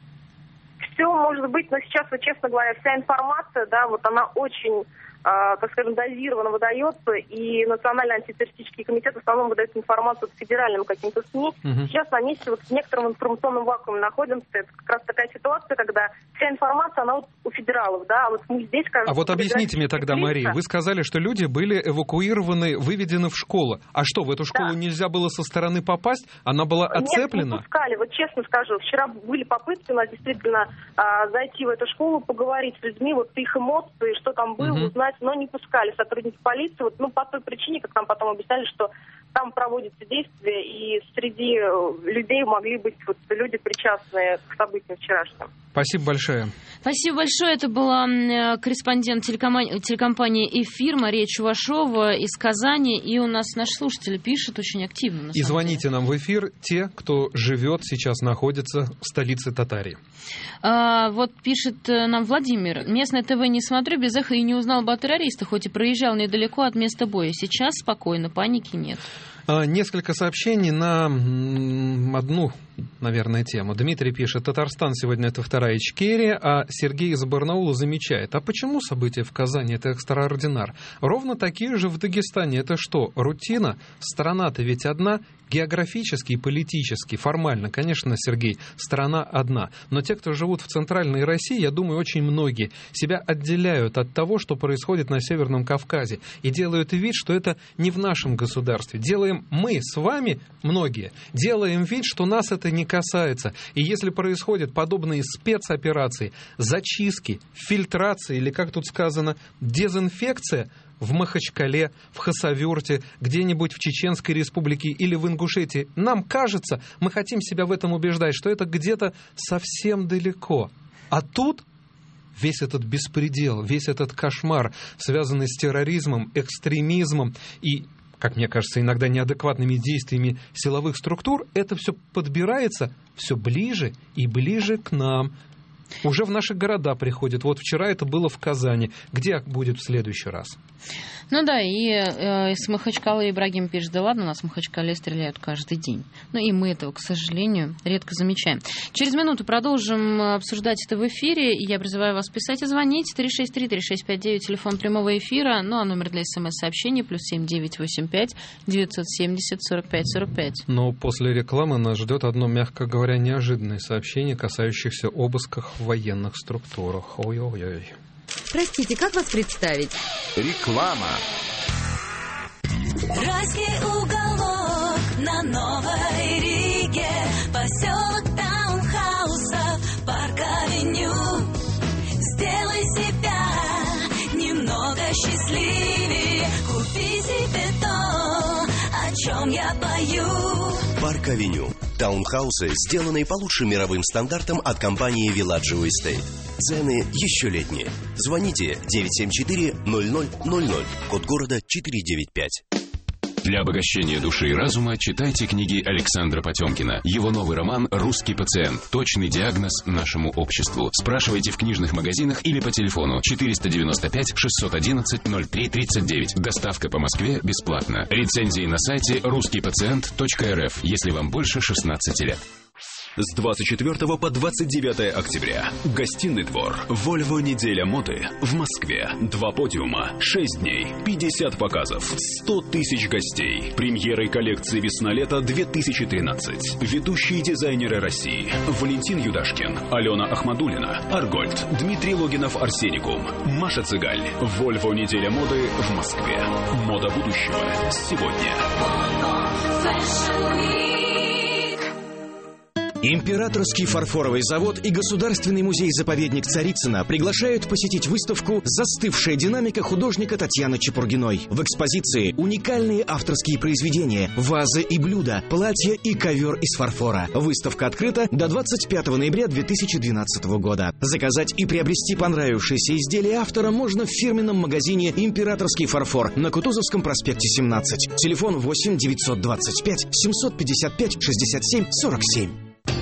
Все может быть, но сейчас, вот, честно говоря, вся информация, да, вот она очень, э, так скажем, дозированно выдается, и Национальный антитеррористический комитет в основном выдает информацию с федеральным каким-то СМИ. Угу. Сейчас на месте вот в некотором информационном вакууме находимся. Это как раз такая ситуация, когда вся информация, она вот у федералов, да, а вот мы здесь... Кажется, а вот объясните мне тогда, Мария, вы сказали, что люди были эвакуированы, выведены в школу. А что, в эту школу да. нельзя было со стороны попасть? Она была оцеплена? Нет, не пускали. Вот честно скажу, вчера были попытки у нас действительно а, зайти в эту школу, поговорить с людьми, вот их эмоции, что там было, угу. узнать, но не пускали сотрудники полиции. Вот, ну, по той причине, как нам потом объясняли, что там проводятся действия, и среди людей могли быть вот люди, причастные к событиям вчерашним. Спасибо большое. Спасибо большое. Это была корреспондент телекомпании, телекомпании «Эфир» Мария Чувашова из Казани. И у нас наши слушатели пишут очень активно. И звоните деле. нам в эфир те, кто живет, сейчас находится в столице Татарии. А, вот пишет нам Владимир. Местное ТВ не смотрю, без эха и не узнал бы о террористах, хоть и проезжал недалеко от места боя. Сейчас спокойно, паники нет. Несколько сообщений на одну, наверное, тему. Дмитрий пишет: Татарстан сегодня это вторая Ичкерия, а Сергей из Барнаула замечает: а почему события в Казани это экстраординар? Ровно такие же в Дагестане. Это что, рутина? Страна-то ведь одна. Географически и политически, формально, конечно, Сергей, страна одна. Но те, кто живут в центральной России, я думаю, очень многие себя отделяют от того, что происходит на Северном Кавказе. И делают вид, что это не в нашем государстве. Делаем мы с вами, многие, делаем вид, что нас это не касается. И если происходят подобные спецоперации, зачистки, фильтрации, или, как тут сказано, дезинфекция, в Махачкале, в Хасавюрте, где-нибудь в Чеченской Республике или в Ингушетии, нам кажется, мы хотим себя в этом убеждать, что это где-то совсем далеко. А тут весь этот беспредел, весь этот кошмар, связанный с терроризмом, экстремизмом и, как мне кажется, иногда неадекватными действиями силовых структур, это все подбирается все ближе и ближе к нам. Уже в наши города приходят. Вот вчера это было в Казани. Где будет в следующий раз? Ну да, и э, с Махачкалы Ибрагим пишет: да ладно, нас в Махачкале стреляют каждый день. Ну и мы этого, к сожалению, редко замечаем. Через минуту продолжим обсуждать это в эфире. Я призываю вас писать и звонить. три шесть три три шесть пять девять, телефон прямого эфира. Ну а номер для смс-сообщений плюс семь девять восемь пять девятьсот семьдесят сорок пять сорок пять. Но после рекламы нас ждет одно, мягко говоря, неожиданное сообщение, касающееся обысков в военных структурах. Ой-ой-ой. Простите, как вас представить? Реклама. Райский уголок на Новой Риге, поселок таунхаусов, парк-авеню. Сделай себя немного счастливее, купи себе то, о чем я пою. Парк-авеню. Таунхаусы, сделанные по лучшим мировым стандартам от компании Villaggio Estate. Цены еще летние. Звоните девять семь четыре ноль ноль ноль ноль, код города четыре девять пять. Для обогащения души и разума читайте книги Александра Потемкина. Его новый роман «Русский пациент». Точный диагноз нашему обществу. Спрашивайте в книжных магазинах или по телефону четыреста девяносто пять шестьсот одиннадцать ноль три тридцать девять. Доставка по Москве бесплатна. Рецензии на сайте русский пациент точка эр эф, если вам больше шестнадцати лет. С двадцать четвёртого по двадцать девятое октября. Гостиный двор. Volvo неделя моды в Москве. Два подиума, шесть дней, пятьдесят показов, сто тысяч гостей. Премьеры коллекции весна-лето две тысячи тринадцать. Ведущие дизайнеры России. Валентин Юдашкин, Алена Ахмадулина, Аргольд, Дмитрий Логинов-Арсеникум, Маша Цыгаль. Volvo неделя моды в Москве. Мода будущего. Сегодня. Императорский фарфоровый завод и Государственный музей-заповедник Царицына приглашают посетить выставку «Застывшая динамика» художника Татьяны Чепургиной. В экспозиции уникальные авторские произведения, вазы и блюда, платья и ковер из фарфора. Выставка открыта до двадцать пятого ноября две тысячи двенадцатого года. Заказать и приобрести понравившиеся изделия автора можно в фирменном магазине «Императорский фарфор» на Кутузовском проспекте семнадцать. Телефон восемь девятьсот двадцать пять семьсот пятьдесят пять шестьдесят семь сорок семь.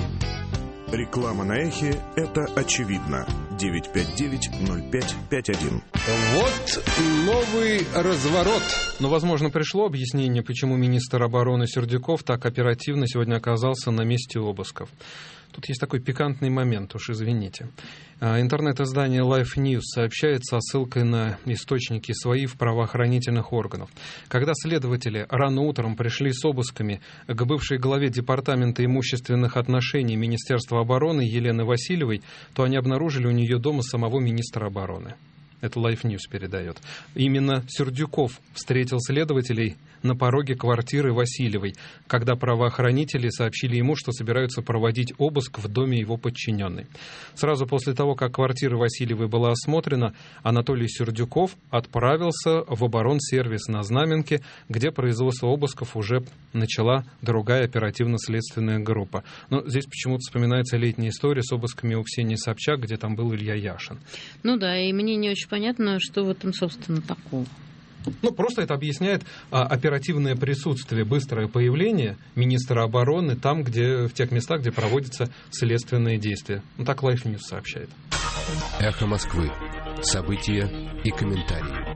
Реклама на Эхе – это очевидно. девять пять девять ноль пять пять один. Вот новый разворот. Но, возможно, пришло объяснение, почему министр обороны Сердюков так оперативно сегодня оказался на месте обысков. Тут есть такой пикантный момент, уж извините. Интернет-издание Life News сообщает со ссылкой на источники свои в правоохранительных органах. Когда следователи рано утром пришли с обысками к бывшей главе Департамента имущественных отношений Министерства обороны Елены Васильевой, то они обнаружили у нее дома самого министра обороны. Это Life News передает. Именно Сердюков встретил следователей на пороге квартиры Васильевой, когда правоохранители сообщили ему, что собираются проводить обыск в доме его подчиненной. Сразу после того, как квартира Васильевой была осмотрена, Анатолий Сердюков отправился в оборонсервис на Знаменке, где производство обысков уже начала другая оперативно-следственная группа. Но здесь почему-то вспоминается летняя история с обысками у Ксении Собчак, где там был Илья Яшин. Ну да, и мне не очень понятно, что в этом, собственно, такого. Ну, просто это объясняет а, оперативное присутствие, быстрое появление министра обороны там, где, в тех местах, где проводятся следственные действия. Ну, так Life News сообщает. Эхо Москвы. События и комментарии.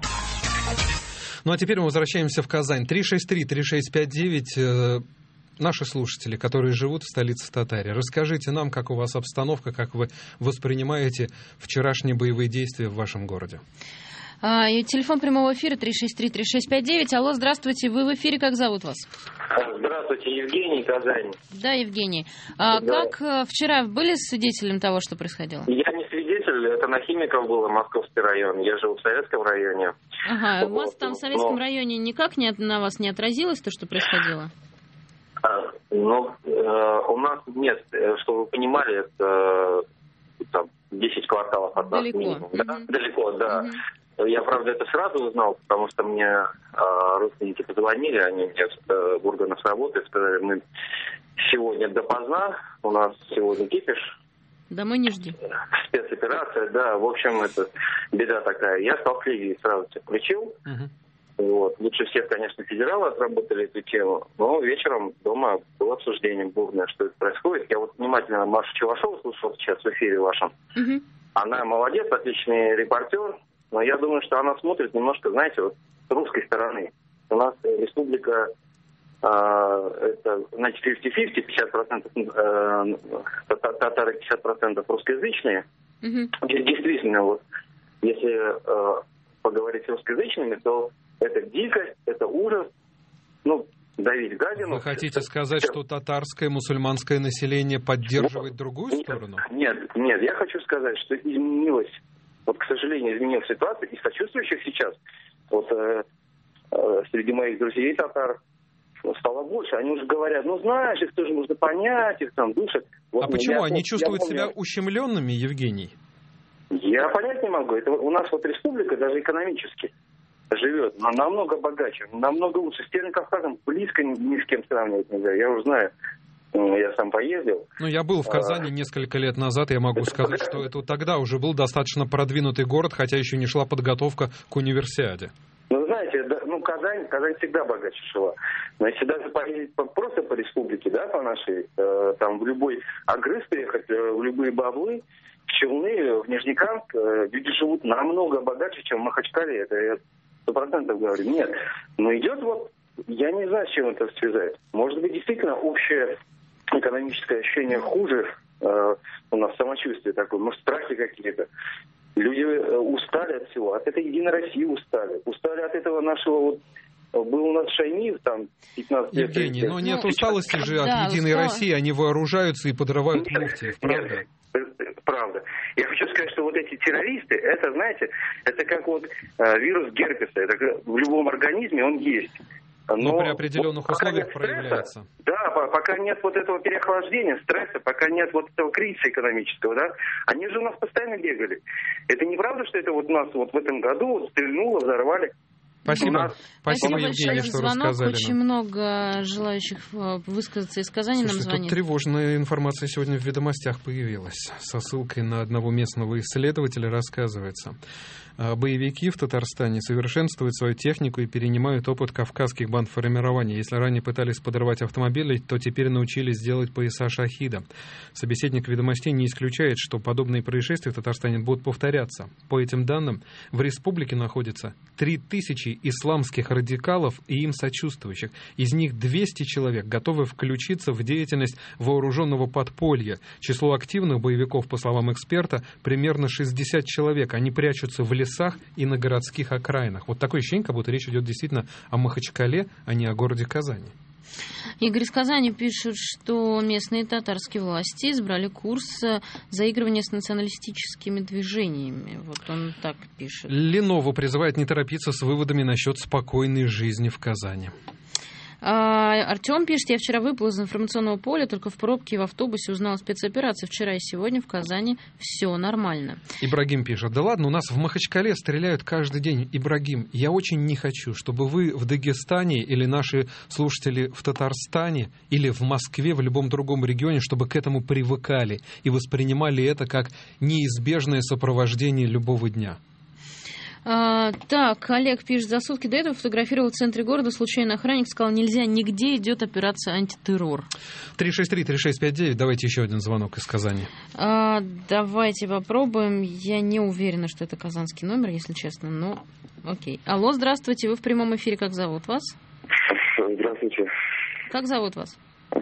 Ну, а теперь мы возвращаемся в Казань. три шесть три три шесть пять девять. Э, наши слушатели, которые живут в столице Татарии, расскажите нам, как у вас обстановка, как вы воспринимаете вчерашние боевые действия в вашем городе. А, и телефон прямого эфира три шесть три три шесть пять девять. Алло, здравствуйте, вы в эфире, как зовут вас? Здравствуйте, Евгений, Казань. Да, Евгений. А, да. Как а, вчера были свидетелем того, что происходило? Я не свидетель, это на Химиков было, Московский район. Я живу в Советском районе. Ага, у вас вот. там в Советском Но... районе никак не, на вас не отразилось то, что происходило? А, ну, э, у нас нет, чтобы вы понимали, это там, десять кварталов от нас. Далеко. Минимум, да? Uh-huh. Далеко, да. Uh-huh. Я, правда, это сразу узнал, потому что мне э, родственники позвонили, они мне э, в органах работы сказали, мы сегодня допоздна, у нас сегодня кипиш. Домой не жди. Спецоперация, да, в общем, это беда такая. Я стал коллегии сразу все включил. Uh-huh. Вот. Лучше всех, конечно, федералы отработали эту тему, но вечером дома было обсуждение бурное, что это происходит. Я вот внимательно Машу Чевашову слушал сейчас в эфире вашем. Uh-huh. Она молодец, отличный репортер. Но я думаю, что она смотрит немножко, знаете, вот с русской стороны. У нас республика, э, это, значит, пятьдесят на пятьдесят, пятьдесят процентов э, татары, пятьдесят процентов русскоязычные. Mm-hmm. Действительно, вот, если э, поговорить с русскоязычными, то это дикость, это ужас. Ну, давить гадину. Вы хотите сказать, что татарское мусульманское население поддерживает вот. другую нет, сторону? Нет, нет, я хочу сказать, что изменилось. Вот, к сожалению, изменилась ситуация, и сочувствующих сейчас, вот э, э, среди моих друзей татар стало больше. Они уже говорят, ну, знаешь, их тоже можно понять, их там душат. Вот, а почему? Я, Они я чувствуют помню, себя ущемленными, Евгений? Я понять не могу. Это у нас вот республика даже экономически живет намного богаче, намного лучше. С Северным Кавказом близко ни, ни с кем сравнивать нельзя. Я уже знаю. Я сам поездил. Ну, я был в Казани а... несколько лет назад, я могу сказать, что это тогда уже был достаточно продвинутый город, хотя еще не шла подготовка к универсиаде. Ну, знаете, да, ну, Казань, Казань всегда богаче шла. Но если даже поездить по, просто по республике, да, по нашей, э, там в любой Агрыз приехать, э, в любые Баблы, в Челны, в Нижнекамск, э, люди живут намного богаче, чем в Махачкале, это я сто процентов говорю. Нет, но идет вот, я не знаю, с чем это связать. Может быть, действительно общее экономическое ощущение хуже, э, у нас самочувствие такое, ну, страхи какие-то. Люди э, устали от всего, от этой Единой России устали. Устали от этого нашего вот... Был у нас Шаймиев там пятнадцать лет. Евгений, но нет ну, усталости же да, от Единой устала. России, они вооружаются и подрывают муфтиев, правда? Нет, правда. Я хочу сказать, что вот эти террористы, это, знаете, это как вот э, вирус герпеса, это в любом организме он есть. Но, но при определенных вот, условиях проявляется. Да, пока нет вот этого переохлаждения, стресса, пока нет вот этого кризиса экономического, да, они же у нас постоянно бегали. Это неправда, что это вот у нас вот в этом году вот стрельнуло, взорвали. Спасибо. Нас... Спасибо, Евгений, что звонок. рассказали. Очень нам. много желающих высказаться из Казани. Слушайте, нам звонит. Тут тревожная информация сегодня в «Ведомостях» появилась. Со ссылкой на одного местного исследователя рассказывается. Боевики в Татарстане совершенствуют свою технику и перенимают опыт кавказских бандформирований. Если ранее пытались подорвать автомобили, то теперь научились делать пояса шахида. Собеседник «Ведомостей» не исключает, что подобные происшествия в Татарстане будут повторяться. По этим данным, в республике находится три тысячи исламских радикалов и им сочувствующих. Из них двести человек готовы включиться в деятельность вооруженного подполья. Число активных боевиков, по словам эксперта, примерно шестьдесят человек. Они прячутся в лесах и на городских окраинах. Вот такое ощущение, как будто речь идет действительно о Махачкале, а не о городе Казани. Игорь из Казани пишет, что местные татарские власти избрали курс заигрывания с националистическими движениями. Вот он так пишет. Леново призывает не торопиться с выводами насчет спокойной жизни в Казани. Артем пишет, я вчера выпал из информационного поля, только в пробке и в автобусе узнал о спецоперации. Вчера и сегодня в Казани все нормально. Ибрагим пишет, да ладно, у нас в Махачкале стреляют каждый день. Ибрагим, я очень не хочу, чтобы вы в Дагестане или наши слушатели в Татарстане или в Москве, в любом другом регионе, чтобы к этому привыкали и воспринимали это как неизбежное сопровождение любого дня. А, так, Олег пишет, за сутки до этого фотографировал в центре города случайный охранник, сказал, нельзя, нигде идет операция антитеррор. три шесть три три шесть пять девять, давайте еще один звонок из Казани. А, давайте попробуем, я не уверена, что это казанский номер, если честно, но окей. Алло, здравствуйте, вы в прямом эфире, как зовут вас? Здравствуйте. Как зовут вас?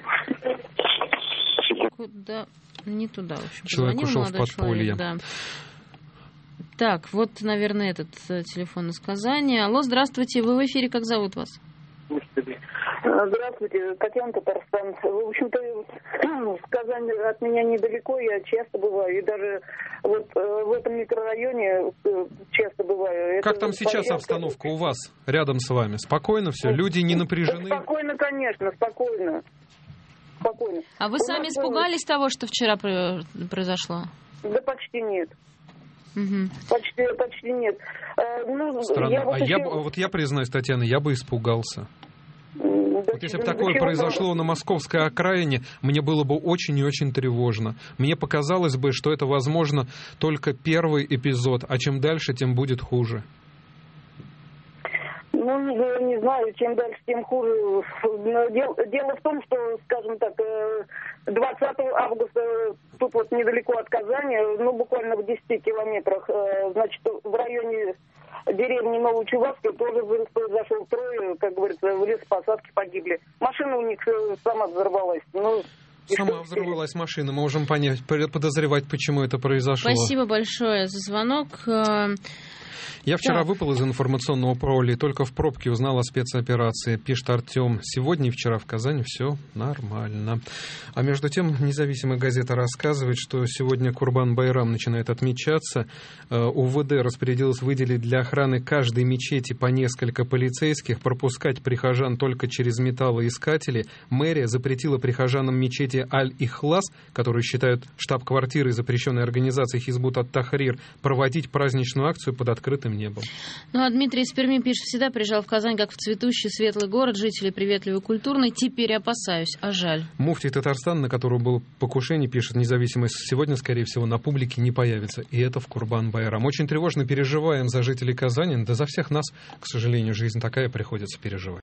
Куда? Не туда, в общем. Человек ушел в подполье. Человек, да. Так, вот, наверное, этот телефон из Казани. Алло, здравствуйте, вы в эфире, как зовут вас? Здравствуйте, Татьяна, Татарстан. В общем-то, в Казани от меня недалеко, я часто бываю. И даже вот в этом микрорайоне часто бываю. Как Это там сейчас порядка... обстановка у вас, рядом с вами? Спокойно все? Люди не напряжены? Спокойно, конечно, спокойно. Спокойно. А вы у сами нас... испугались того, что вчера произошло? Да почти нет. Угу. Почти, почти нет. А, ну, Странно. я вот а еще... я, вот я признаюсь, Татьяна, я бы испугался. Да, вот если бы такое произошло надо? на московской окраине, мне было бы очень и очень тревожно. Мне показалось бы, что это, возможно, только первый эпизод, а чем дальше, тем будет хуже. Ну, не, не знаю, чем дальше, тем хуже. Дело, дело в том, что, скажем так, двадцатого августа тут вот недалеко от Казани, ну, буквально в десяти километрах, значит, в районе деревни Новочувашской тоже взрыв произошел. Трое, как говорится, в лесопосадке погибли. Машина у них сама взорвалась. Ну, Сама взорвалась машина. Мы можем понять, подозревать, почему это произошло. Спасибо большое за звонок. Я вчера так. выпал из информационного поля и только в пробке узнал о спецоперации. Пишет Артем. Сегодня и вчера в Казани все нормально. А между тем, независимая газета рассказывает, что сегодня Курбан-Байрам начинает отмечаться. УВД распорядилась выделить для охраны каждой мечети по несколько полицейских, пропускать прихожан только через металлоискатели. Мэрия запретила прихожанам мечети Аль-Ихлас, которую считают штаб-квартирой запрещенной организации Хизбут ат-Тахрир, проводить праздничную акцию под открытым небом. Ну, а Дмитрий из Перми пишет, всегда приезжал в Казань как в цветущий светлый город, жители приветливый, культурный, теперь опасаюсь, а жаль. Муфтий Татарстана, на которого было покушение, пишет независимость, сегодня, скорее всего, на публике не появится, и это в Курбан-Байрам. Очень тревожно переживаем за жителей Казани, да за всех нас, к сожалению, жизнь такая, приходится переживать.